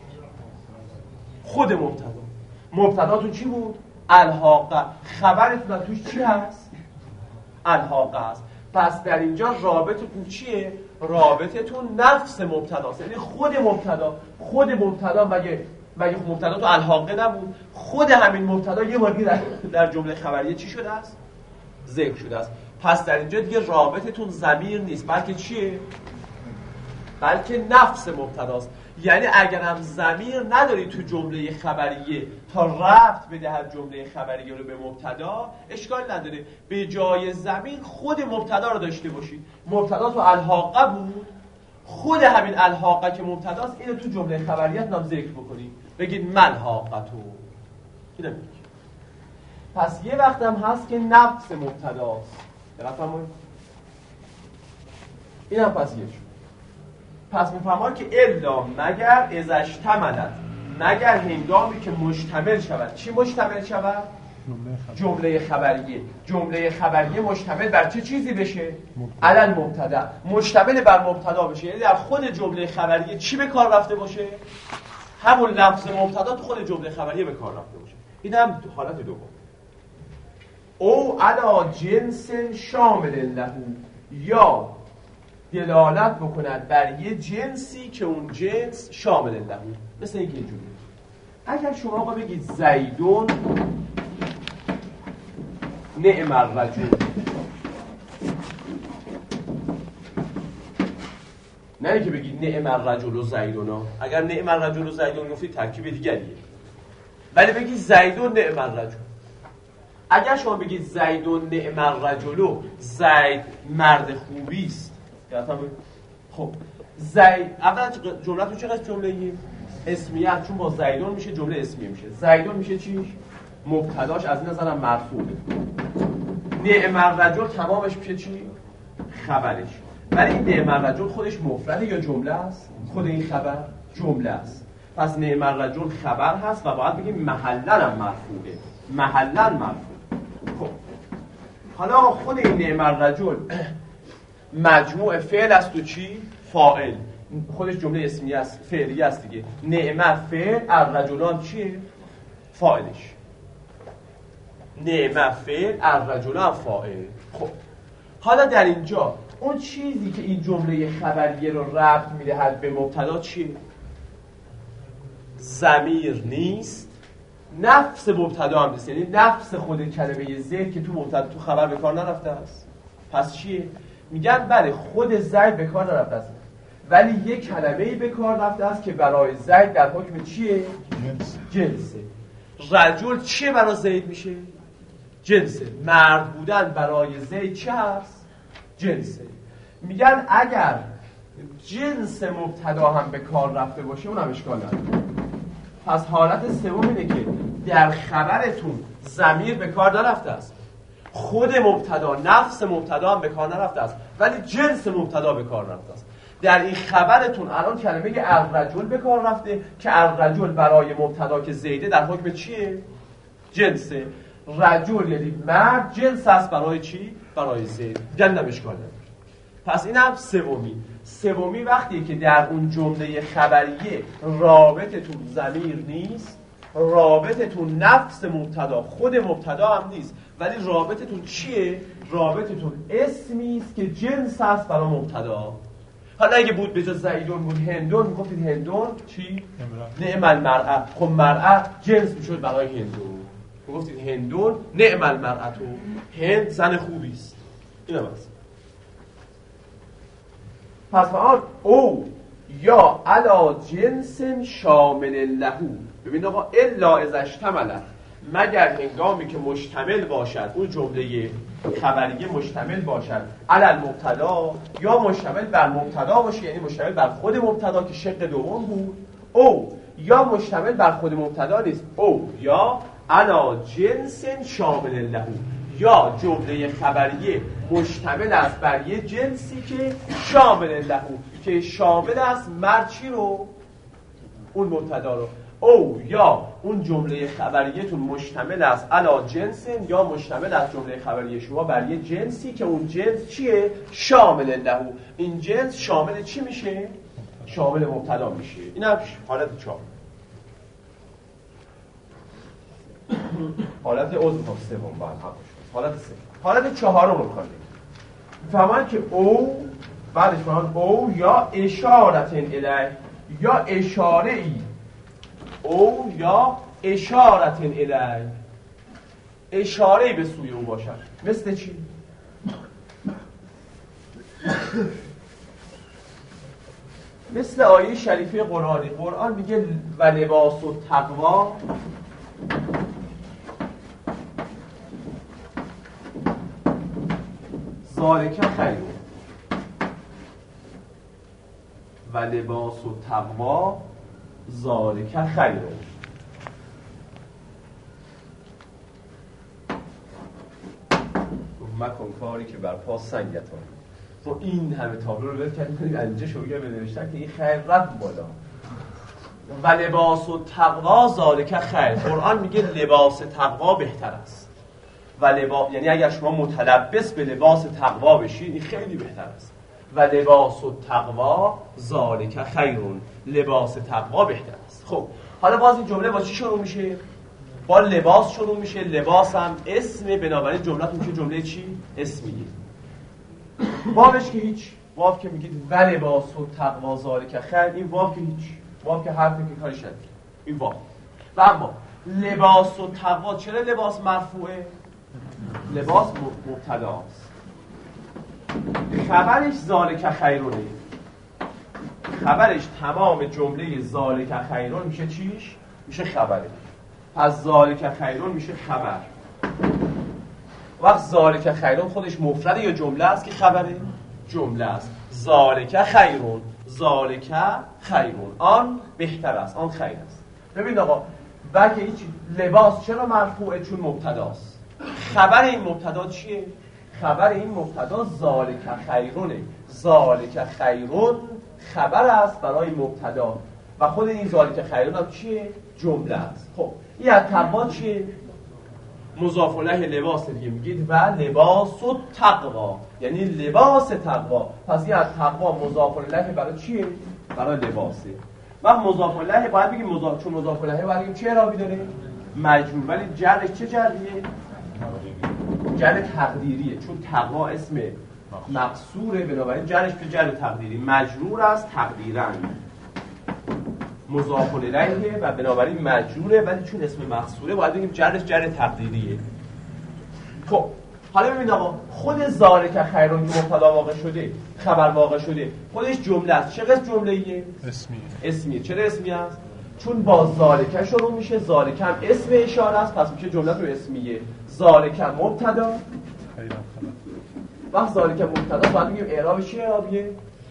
خود مبتدا تو چی بود؟ الحاقه. خبرتون توش چی هست؟ الحاقه هست. پس در اینجا رابطتون چیه؟ رابطتون نفس مبتداست، یعنی خود مبتدا. مگه مبتدا تو الحاقه نبود؟ خود همین مبتدا یه بار در جمله خبریه چی شده است؟ ذکر شده است. پس در اینجا دیگه رابطتون ضمیر نیست، بلکه چیه؟ بلکه نفس مبتداست. یعنی اگر هم ضمیر نداری تو جمله خبریه تا ربط بدهد جمله خبریه رو به مبتدا، اشکال نداره. به جای ضمیر خود مبتدا رو داشته باشید. مبتدا تو الحاقه بود، خود همین الحاقه که مبتداست اینو تو جمله خبریت نام ذکر بکنید، بگید ملحاقتو. اینو میگید. پس یه وقت هم هست که نفس مبتداست. دقت فرمایید. اینم پس یه شد. پس میفهمم که الا مگر ازشتملت، مگر هنگامی که مشتمل شود. چی مشتمل شود؟ جمله خبریه. جمله خبریه مشتمل بر چه چیزی بشه؟ علل مبتدا. مشتمل بر مبتدا بشه، یعنی در خود جمله خبریه چی به کار رفته باشه؟ همون لفظ مبتدا تو خود جمله خبریه به کار رفته باشه. این هم حالت دوم. او علا جنس شامل له، یا دلالت بکند بر یه جنسی که اون جنس شامل له. مثل اینکه اینجوری اگر شما آقا بگید زیدون نعم الرجل، نه اینکه بگید نعم الرجل و زیدون. اگر نعم الرجل و زیدون گفتید ترکیب دیگریه، ولی بگید زیدون نعم الرجل. اگر شما بگید زیدون نعم الرجل، زید مرد خوبی است. خب زید اولا جمله تو چه قسم جمله‌ای؟ اسمیه، چون با زیدون میشه جمله اسمیه میشه. زیدون میشه چی؟ مبتداش از این نظرم مرفوعه. نعم الرجل تمامش میشه چی؟ خبرش. ولی این نعم الرجل خودش مفرده یا جمله است؟ خود این خبر جمله است. پس نعم الرجل خبر هست و باید بگیم محلن هم مرفوعه. محلن مرفوع. خب حالا خود این نعم الرجل مجموع فعل است و چی؟ فاعل. خودش جمله اسمی است، فعلی است دیگه. نعمه فعل، الرجلان چیه؟ فاعلش. نعمه فعل، الرجلان فاعل. خب حالا در اینجا اون چیزی که این جمله خبریه رو ربط میدهد به مبتدا چیه؟ ضمیر نیست، نفس مبتدا هم نیست، یعنی نفس خود کلمه زید که تو مبتدا تو خبر به کار نرفته است. پس چیه؟ میگن بله خود زید به کار نرفته است، ولی یک کلمه‌ای به کار رفته است که برای زید در حکم چیه؟ جنسه. رجل چیه برای زید میشه؟ جنسه. مرد بودن برای زید چه هست؟ جنسه. میگن اگر جنس مبتدا هم به کار رفته باشه اونم اشکال نداره. پس حالت سوم اینه که در خبرتون ضمیر به کار نرفته است، خود مبتدا نفس مبتدا هم به کار نرفته است، ولی جنس مبتدا به کار رفته است. در این خبرتون الان کلمه الرجل به کار رفته که الرجل برای مبتدا که زیده در حکم چیه؟ جنسه. رجل یعنی مرد، جنس است برای چی؟ برای زید. جنم اشکال نداره. پس این هم سومی وقتیه که در اون جمله خبریه رابطتون ضمیر نیست، رابطتون نفس مبتدا، خود مبتدا هم نیست، ولی رابطتون چیه؟ رابطتون اسمی است که جنس است برای مبتدا. حالا اگه بود به جز زیدون بود هندون، میگفتید هندون چی؟ نعم المرأه. خب مرأه جنس میشد برای هندون، میگفتید هندون نعم المرأه، هند زن خوبی است. اینا بس. پس آن او یا علا جنس شامل لهو. ببین آقا الا اذا اشتمل، مگر هنگامی که مشتمل باشد، اون جمله خبریه مشتمل باشد علی المبتدا، یا مشتمل بر مبتدا باشه، یعنی مشتمل بر خود مبتدا که شق دوم بود، او یا مشتمل بر خود مبتدا نیست، او یا علا جنس شامل لهو، یا جمله خبریه مشتمل است بر یه جنسی که شامل لهو، که شامل است مرچی رو؟ اون مبتدا رو. او یا اون جمله خبریتون مشتمل است علا جنس، یا مشتمل است جمله خبریه شما بر یه جنسی که اون جنس چیه؟ شامل لهو. این جنس شامل چی میشه؟ شامل مبتدا میشه. این هم حالت 4. حالت عضو سوم باید هم حالت 3. حالت 4 رو می‌خوایم فهمان که او بعدش فهمان او یا اشارت الیه، یا اشاره ای، او یا اشارت الیه، اشاره به سوی او باشد. مثل چی؟ مثل آیه شریفه قرآنی. قرآن میگه و لباس و تقوا ذالک خیر و لباس و تقوا ذالک خیر. مکن کاری که بر پا سنگتان. تو این همه تابلو رو بکنید اینجا شوگه بنوشتن که این خیر رفت بالا. و لباس و تقوا ذالک خیر. قرآن میگه لباس تقوا بهتر است. و یعنی اگر شما متلبس به لباس تقوا بشید این خیلی بهتر است. و لباس و تقوا ذالک خیرون، لباس تقوا بهتر است. خب حالا باز این جمله با چی شروع میشه؟ با لباس شروع میشه. لباس هم اسمه، بنابراین جمله‌تون میشه جمله چی؟ اسمیه. واوش که هیچ، واو که میگید و لباس و تقوا ذالک خیر، این واو که هیچ، واو که حرفی که کارش نداره، این واو. و اما لباس و تقوا، چرا لباس مرفوعه؟ لباس مبتداست، خبرش ذالک خیرونه، خبرش تمام جمله ذالک خیرون میشه چیش؟ میشه خبره. پس ذالک خیرون میشه خبر. وقت ذالک خیرون خودش مفرده یا جمله است که خبره؟ جمله است. ذالک خیرون، ذالک خیرون، آن بهتر است، آن خیر است. ببین آقا بلکه هیچ، لباس چرا مرفوعه؟ چون مبتداست. خبر این مبتدا چیه؟ خبر این مبتدا ذالک خیرونه. ذالک خیرون خبر است برای مبتدا و خود این ذالک خیرون هم چیه؟ جمله است. خب این از تقوا چیه؟ مضاف الیه لباس دیگه، میگید و لباس و تقوا، یعنی لباس تقوا. پس این از تقوا مضاف الیه برای چیه؟ برای لباسه. و مضاف الیه باید بگیم چون مضاف الیه باید بگیم چه اعرابی داره؟ مجرور. ولی جرش چه جریه؟ جر تقدیریه، چون تقوا اسم مقصوره، بنابراین جرش به جر تقدیری مجرور است تقدیراً. مضاف الیه و بنابراین مجروره، ولی چون اسم مقصوره باید بگیم جرش جر تقدیریه. خب حالا ببین آقا، خود ذالک خیرون که مبتدا واقع شده، خبر واقع شده، خودش جمله است. چه قسم جمله ایه؟ اسمیه. چرا اسمی است؟ چون با ذالک شروع میشه. ذالک هم اسم اشاره است، پس میشه جمله رو اسمیه. ذالک مبتدا، وقت ذالک مبتدا باید بگیم اعراب چیه؟ اعرابیه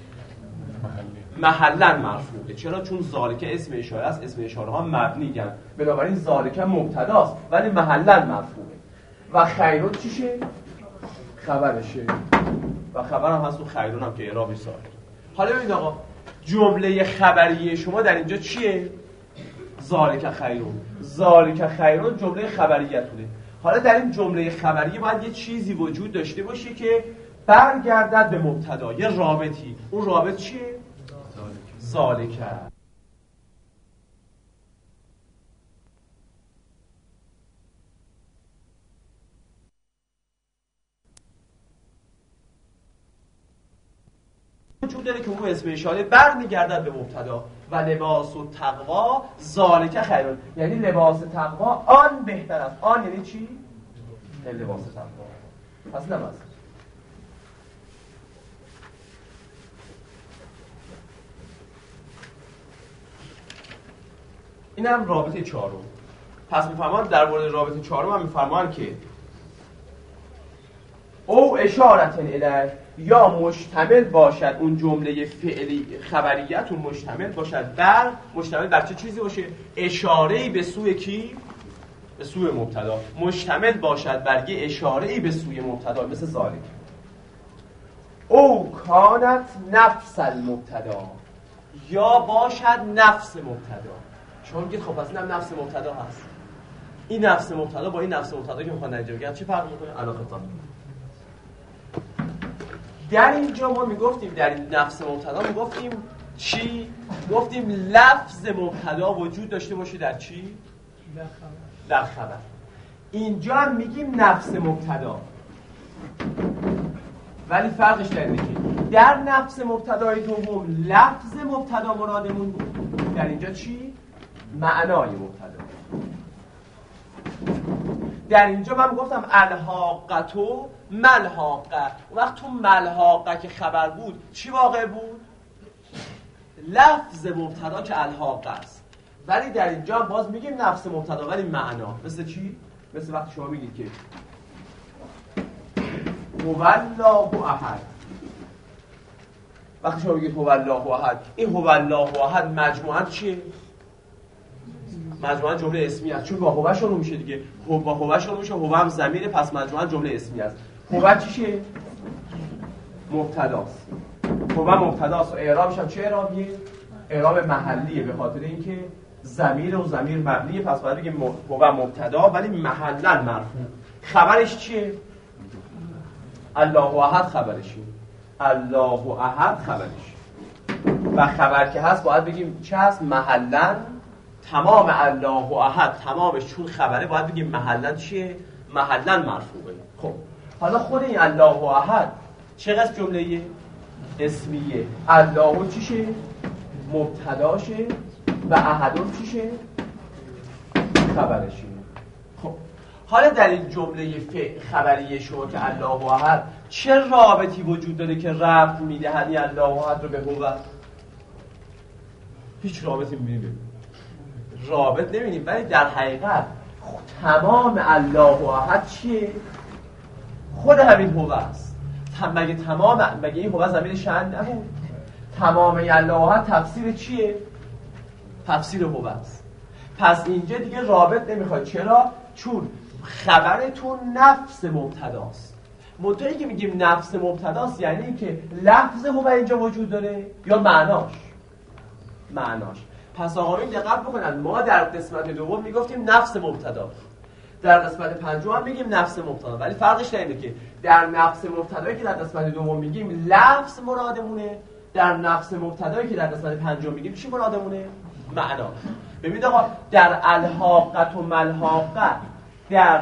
محلا مرفوعه. چرا؟ چون ذالک اسم اشاره است، اسم اشاره ها مبنی گن، بنابراین ذالک مبتداست ولی محلا مرفوعه. و خیرون چیشه؟ خبرشه. و خبر هم هست و خیرون هم که اعرابش ذالک. حالا ببینید آقا، جمله خبریه شما در اینجا چیه؟ ذالک خیرون. ذالک خیرون جمله خبریتونه. حالا در این جمله خبریه باید یه چیزی وجود داشته باشه که برگردد به مبتدا، یه رابطی. اون رابط چیه؟ ذالک. وجود داره که اون اسم اشاره برمیگردد به مبتدا. و لباس و تقوا ذالک خیرون، یعنی لباس تقوا آن بهتر است. آن یعنی چی؟ لباس تقوا. پس نماز این هم رابطه چهارم. پس میفرمان در مورد رابطه چهارم هم میفرمان که او اشارت الیه، یا مشتمل باشد اون جمله فعلی خبریت اون مشتمل باشد بر، مشتمل بر چه چیزی باشه؟ اشاره‌ای به سوی کی؟ به سوی مبتدا. مشتمل باشد بر یه اشاره‌ای به سوی مبتدا، مثل ذالک. او کانت نفس المبتدا، یا باشد نفس مبتدا. شما میگید خب پس اینم نفس مبتدا هست. این نفس مبتدا با این نفس مبتدا که میخوان اینجا بگن چه فرق میکنه؟ علاقتان. در اینجا ما میگفتیم در این نفس مبتدا میگفتیم چی؟ گفتیم لفظ مبتدا وجود داشته باشه در چی؟ در خبر. اینجا هم میگیم نفس مبتدا، ولی فرقش در اینه که در نفس مبتدای دوم لفظ مبتدا مرادمون بود، در اینجا چی؟ معنای مبتدا. در اینجا من گفتم الحاقتو ملحاقه. وقت تو ملحاقه که خبر بود چی واقع بود؟ لفظ مبتدا که الحاقه است. ولی در اینجا باز میگیم نفس مبتدا ولی معنا. مثل چی؟ مثل وقتی شما میگید که هو الله احد. وقتی شما میگید هو الله احد، این هو الله احد مجموعاً چیه؟ مجموعاً جمله اسمی است، چون با هو شروع میشه دیگه. با هو شروع میشه، هو هم ضمیره، پس مجموعاً جمله اسمی است. هو چیه؟ مبتداست. هو مبتداست و اعرابش هم چه اعرابیه؟ اعراب محلیه، به خاطر اینکه ضمیر و ضمیر مبنیه، پس باید بگیم هو مبتدا ولی محلاً مرفوع. خبرش چیه؟ الله احد خبرشه. الله احد خبرش. و خبر که هست باید بگیم چه هست؟ محلاً. تمام الله احد تمامش چون خبره باید بگیم محلاً چیه؟ محلاً مرفوعه. خب حالا خود این الله احد چه قسم جمله‌ایه؟ اسمیه. الله چیشه؟ مبتداشه و احدون چیشه؟ خبرشه. خب حالا در این جمله خبریه شما که الله احد چه رابطی وجود داره که ربط میدهد این الله احد رو به هو؟ هیچ رابطی میبینیم؟ رابط نمیبینیم، ولی در حقیقت تمام الله احد چیه؟ خود همین هو است. مگه این هو ضمیر شأن نبود؟ تمام الله احد تفسیر چیه؟ تفسیر هو است. پس اینجا دیگه رابط نمیخواد. چرا؟ چون خبرتون نفس مبتداست. منطقی که میگیم نفس مبتداست یعنی اینکه لفظ هو اینجا وجود داره یا معناش. پس آقایون دقت بکنن، ما در قسمت دوم میگفتیم نفس مبتدا، در قسمت پنجم هم میگیم نفس مبتدا، ولی فرقش اینه که در نفس مبتدایی که در قسمت دوم میگیم لفظ مرادمونه، در نفس مبتدایی که در قسمت پنجم میگیم چی مرادمونه؟ معنا. ببینید آقا در الحاقت و ملحاقت، در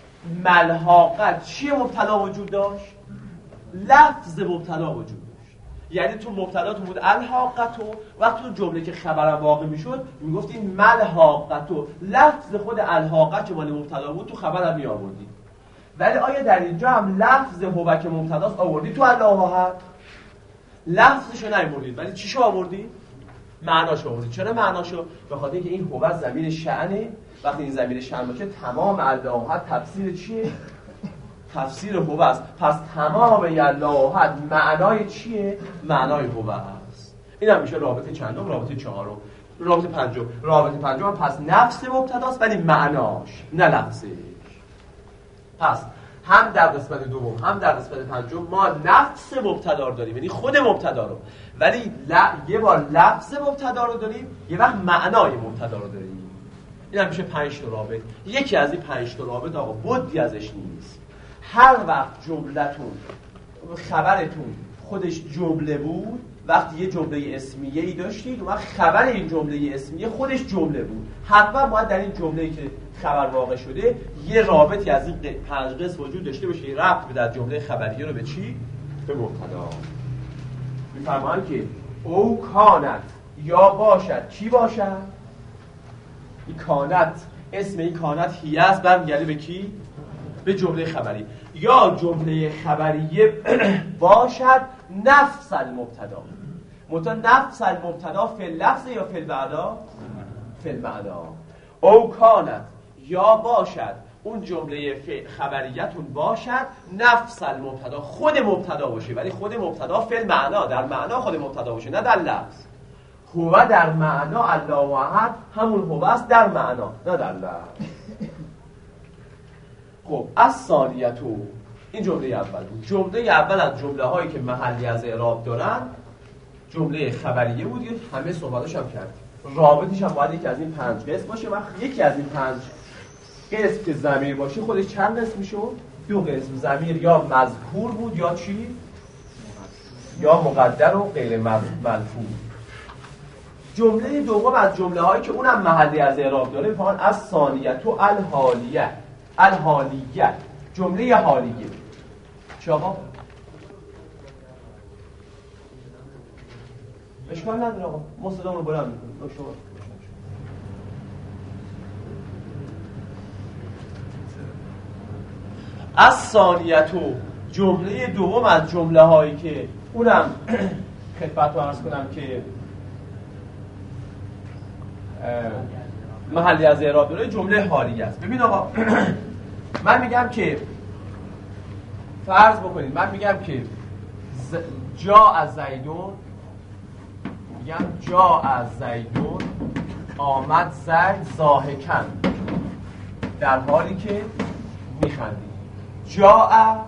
ملحاقت چی مبتدا وجود داشت؟ لفظ مبتدا وجود داشت. یعنی تو مبتداتون بود الحاقت و وقتی تو جمله که خبرم واقع میشد میگفتین ملحاقت و لفظ خود الحاقت که مال مبتدا بود تو خبرم می آوردی. ولی آیا در اینجا هم لفظ هو که مبتداست آوردی تو الله؟ لفظشو نیاوردید ولی چیشو آوردی؟ معناشو آوردید. چرا معناشو؟ به خاطر اینکه این هو ضمیر شأنه. وقتی این ضمیر شأن باشه تمام الله تفسیر چیه؟ تفسیر هو است. پس تمام الله معنای چیه؟ معنای هو است. این هم میشه رابطه چندم؟ رابطه چهارم. رابطه پنجم. رابطه پنجم پس نفس مبتداست ولی معناش نه لفظش. پس هم در قسمت دوم هم در قسمت پنجم ما نفس مبتدا رو داریم، یعنی خود مبتدا رو، ولی یه بار لفظ مبتدا رو داریم، یه وقت معنای مبتدا رو داریم. این هم میشه 5 تا رابط. یکی از این 5 تا رابط آقا بودی ازش نیست. هر وقت جملتون خبرتون خودش جمله بود، وقتی یه جمله اسمیه ای داشتید و وقت خبر این جمله اسمیه خودش جمله بود، حتما باید در این جمله‌ای که خبر واقع شده یه رابطی از این 5 قسم وجود داشته باشه. این ربط به در جمله خبریه رو به چی؟ به مبتدا. میفرمان که او کانت یا باشد. چی باشد؟ این کانت، اسم این کانت هیه است، برمیگرده به کی؟ به جمله خبری. یا جمله خبریه باشد نفس المبتدا. نفس المبتدا فی اللفظ یا فی المعنا؟ فی المعنا. او کانت یا باشد اون جمله خبریتون باشد نفس المبتدا، خود مبتدا باشه، ولی خود مبتدا فی المعنا، در معنا خود مبتدا باشه نه در لفظ. هو در معنا الله واحد همون هو است در معنا نه در لفظ. خب الثانیتو، این جمله اول بود. جمله اول از جمله هایی که محلی از اعراب دارن جمله خبریه بود. همه صحبتاش هم کردیم. رابطش هم باید یکی از این 5 قسم باشه. وقت یکی از این 5 قسم که ضمیر باشه خودش چند قسم میشه؟ 2 قسم. ضمیر یا مذکور بود یا چی؟ یا مقدر و غیر ملفوظ. جمله دوم از جمله هایی که اونم محلی از اعراب داره فقط از ثانیت و الحالیه. الحالیه جمله حالیه. چه آقا؟ اشکال نداره آقا، ما صدامون رو بلند میکنیم. شما از ثانیتو جمله دوم از جمله هایی که اونم خدمت رو عرض کنم که محلی از اعراب داره جمله حالیه است. ببین آقا من میگم که فرض بکنید من میگم که جا از زیدون، میگم جا از زیدون آمد زید ضاحکن، در حالی که میخندید. جا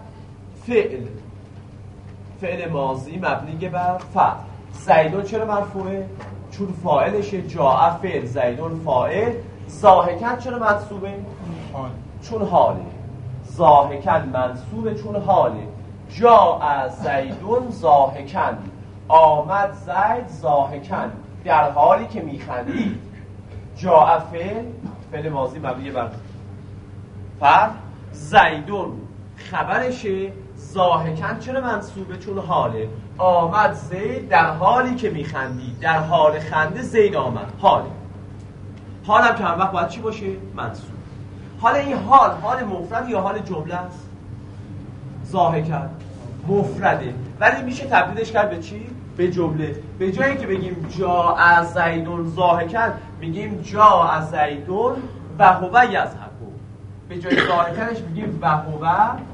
فعل ماضی مبنی بر فتح. زیدون چرا مرفوعه؟ چون فاعلشه. جا فعل زیدون فاعل. ضاحکن چرا منصوبه؟ چون حاله. ضاحکن منصوبه چون حاله. جا از زیدون ضاحکن، آمد زید ضاحکن، در حالی که میخندید. جا فعل ماضی مبنی بر فتح. زیدون خبرشه. ضاحکن چرا منصوبه؟ چون حاله. آمد زید در حالی که میخندید، در حال خنده زید آمد. حاله. حالم که هم وقت باید چی باشه؟ منصوب. حالا این حال مفرد یا حال جمله است؟ ضاحکن مفرده، ولی میشه تبدیلش کرد به چی؟ به جمله. به جایی که بگیم جا از زیدون ضاحکن میگیم جا از زیدون و هو یضحک. به جای ضاحکنش میگیم و هو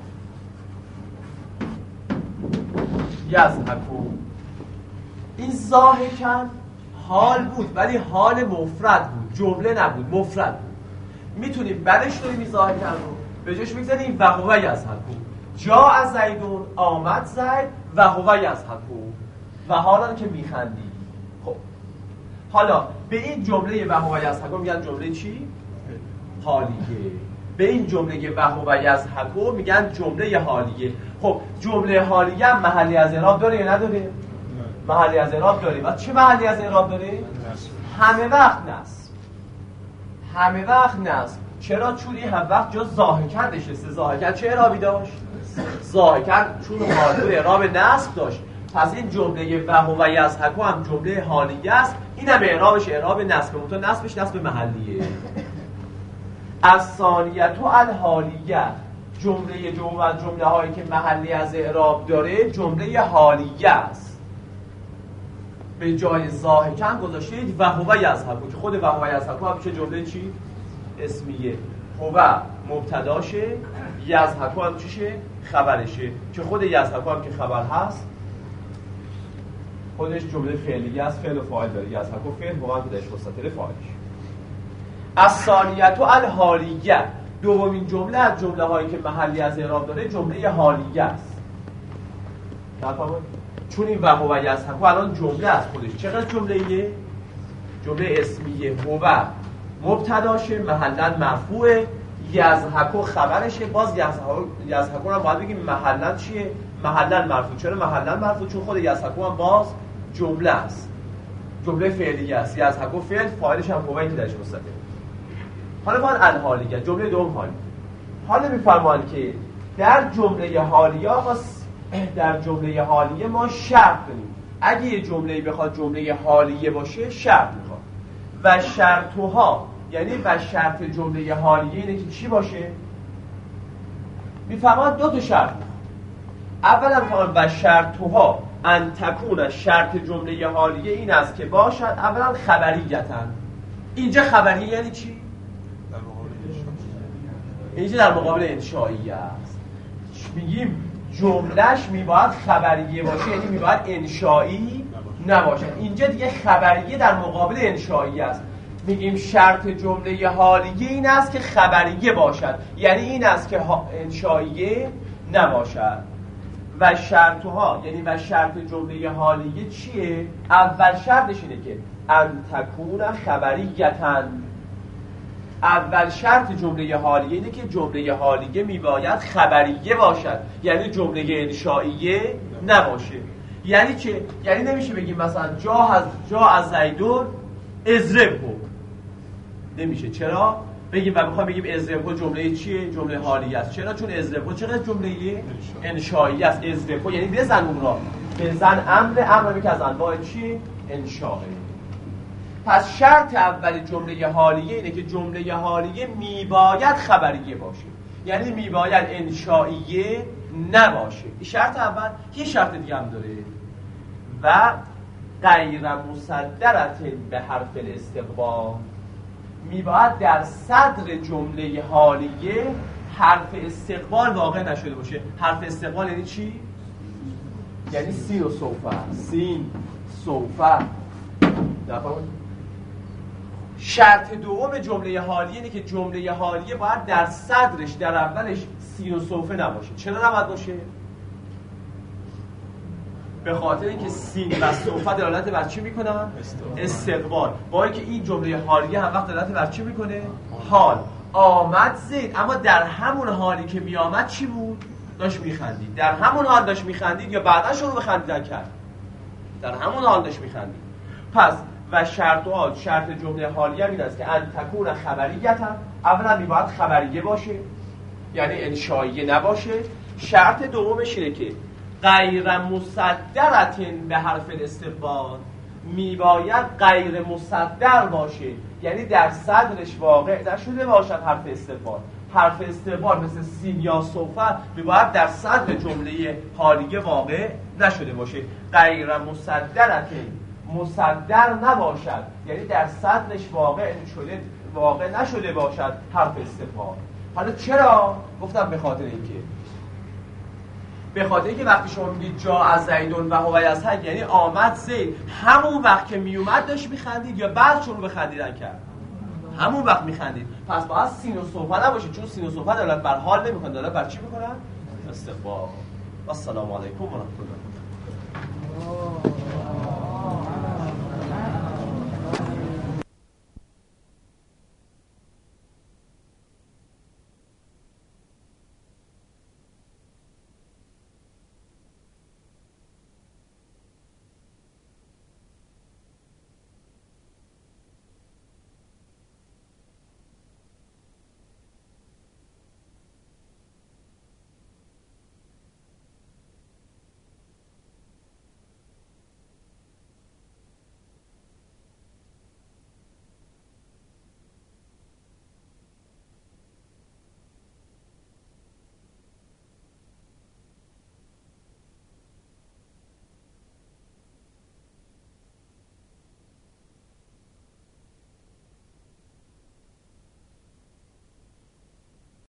یضحک. این ضاحکن حال بود ولی حال مفرد بود، جمله نبود، مفرد بود. میتونیم بعدش داریم این ضاحکن رو به جایش میگذاریم و هو یضحک. جا از زیدون آمد زید و هو یضحک، و حالا که میخندی. خب حالا به این جمله و هو یضحک میگن جمله چی؟ حالیه. به این جمله و هو یضحک میگن جمله حالیه. خب جمله حالیه هم محلی از اعراب داره یا نداره؟ محلی از اعراب داریم. و چه محلی از اعراب داریم؟ همه وقت نصب. همه وقت نصب. چرا؟ چون این هم وقت جز ضاحکن نشسته. ضاحکن چه اعرابی داشت؟ ضاحکن چون حالت اعراب نصب داشت. پس این جمله و یضحک هم جمله حالیه است. این هم اعرابش اعراب نصب، منتها نصبش نصب محلیه. الثانیه الحالیه، جمله هایی که محلی از اعراب داره جمله حالیه است. به جای ضاحکن گذاشتید و هو یضحک، که خود و هو یضحک هم میشه جمله چی؟ اسمیه. هو مبتداشه، یضحک هم چیشه؟ خبرشه. که خود یضحک هم که خبر هست خودش جمله فعلیه است، فعل و فاعل داره. یضحک و فعل واقعا که درش مستتر فاعلش. الثانیه الحالیه، دومین جمله از جمله هایی که محلی از اعراب داره جمله حالیه است. نفهمید؟ چون این و هو یضحک الان جمله از خودش چقدر جمله ایه؟ جمله اسمیه. هو مبتداشه، محلا مرفوعه، یضحک خبرشه. باز یضحک رو باید بگیم محلا چیه؟ محلا مرفوع. چرا محلا مرفوع؟ چون خود یضحک هم باز جمله است، جمله فعلیه است. یضحک فعل، فاعلش هم هوایی که درش مستتره. حالا باید الحالیه، جمله دوم حالی. حالا میفرمایند که در جمله حالیه در جمله حالیه ما شرط داریم. اگه یه جمله بخواد جمله حالیه باشه شرط میخواد. و شرطها، یعنی و شرط جمله حالیه اینه که چی باشه؟ میفرمایند دو تا شرط میخواد. اولا میفرمایند و شرطها ان تکون، شرط جمله حالیه این است که باشد اولا خبریتن. اینجا خبریه یعنی چی؟ اینجا در مقابل انشایی است. میگیم جملهش میباید خبریه باشه، یعنی میباید انشایی نباشد. اینجا دیگه خبریه در مقابل انشایی است. میگیم شرط جمله حالیه این است که خبریه باشد، یعنی این است که انشاییه نباشد. و شرطها، یعنی و شرط جمله حالیه چیه؟ اول شرطش اینه که ان تکون خبریتن. اول شرط جمله حالیه اینه که جمله حالیه میباید خبریه باشد، یعنی جمله انشائیه نباشه. یعنی چه؟ یعنی نمیشه بگیم مثلا جا از زیدون اضربه، نمیشه. چرا؟ بگیم و میخوام بگیم اضربه جمله چیه؟ جمله حالیه است. چرا؟ چون اضربه چقدر جمله انشائیه است. اضربه یعنی بزن اون را، بزن امر که از انواع چی؟ انشائه. پس شرط اول جمله حالیه اینه که جمله حالیه میباید خبریه باشه، یعنی میباید انشائیه نباشه. این شرط اول. یه شرط دیگه هم داره، و غیر مصدرت به حرف الاستقبال، میباید در صدر جمله حالیه حرف استقبال واقع نشده باشه. حرف استقبال یعنی چی؟ یعنی سین و سوفه. سین، سوفه. نفهمید؟ شرط دوم جمله حالیه اینه که جمله حالیه باید در صدرش، در اولش سین و سوفه نباشه. چرا نباید باشه؟ به خاطر اینکه سین و سوفه دلالت بر چی میکنن؟ استقبال. با اینکه این جمله حالیه هم وقت دلالت بر چی میکنه؟ حال. آمد زید، اما در همون حالی که می آمد چی بود؟ داشت میخندید. در همون حال داشت میخندید یا بعدا شروع به خندیدن کرد؟ در همون حال داشت میخندید. پس و شرط جمله حالیه این است که ان تکون خبریتن، اولا میباید خبریه باشه، یعنی انشائیه نباشه. شرط دومش اینه که غیر مصدرت به حرف الاستقبال، میباید غیر مصدر باشه، یعنی در صدرش واقع نشده باشد حرف استقبال. حرف استقبال مثل سین یا سوفه میباید در صدر جمله حالیه واقع نشده باشه. غیر مصدرت، مصدر نباشد، یعنی در صدرش واقع نشده باشد حرف استقبال. حالا چرا؟ گفتم به خاطر اینکه وقتی شما میگید جا از زیدون و هو یضحک، یعنی آمد زید، همون وقت که میومد داشت میخندید یا بعد شروع به خندیدن کرد؟ همون وقت میخندید. پس باید سین و سوفه نباشه، چون سین و سوفه دلالت بر حال نمیکنه، دلالت بر چی میکنن؟ استقبال. و السلام علیکم و رحمت الله.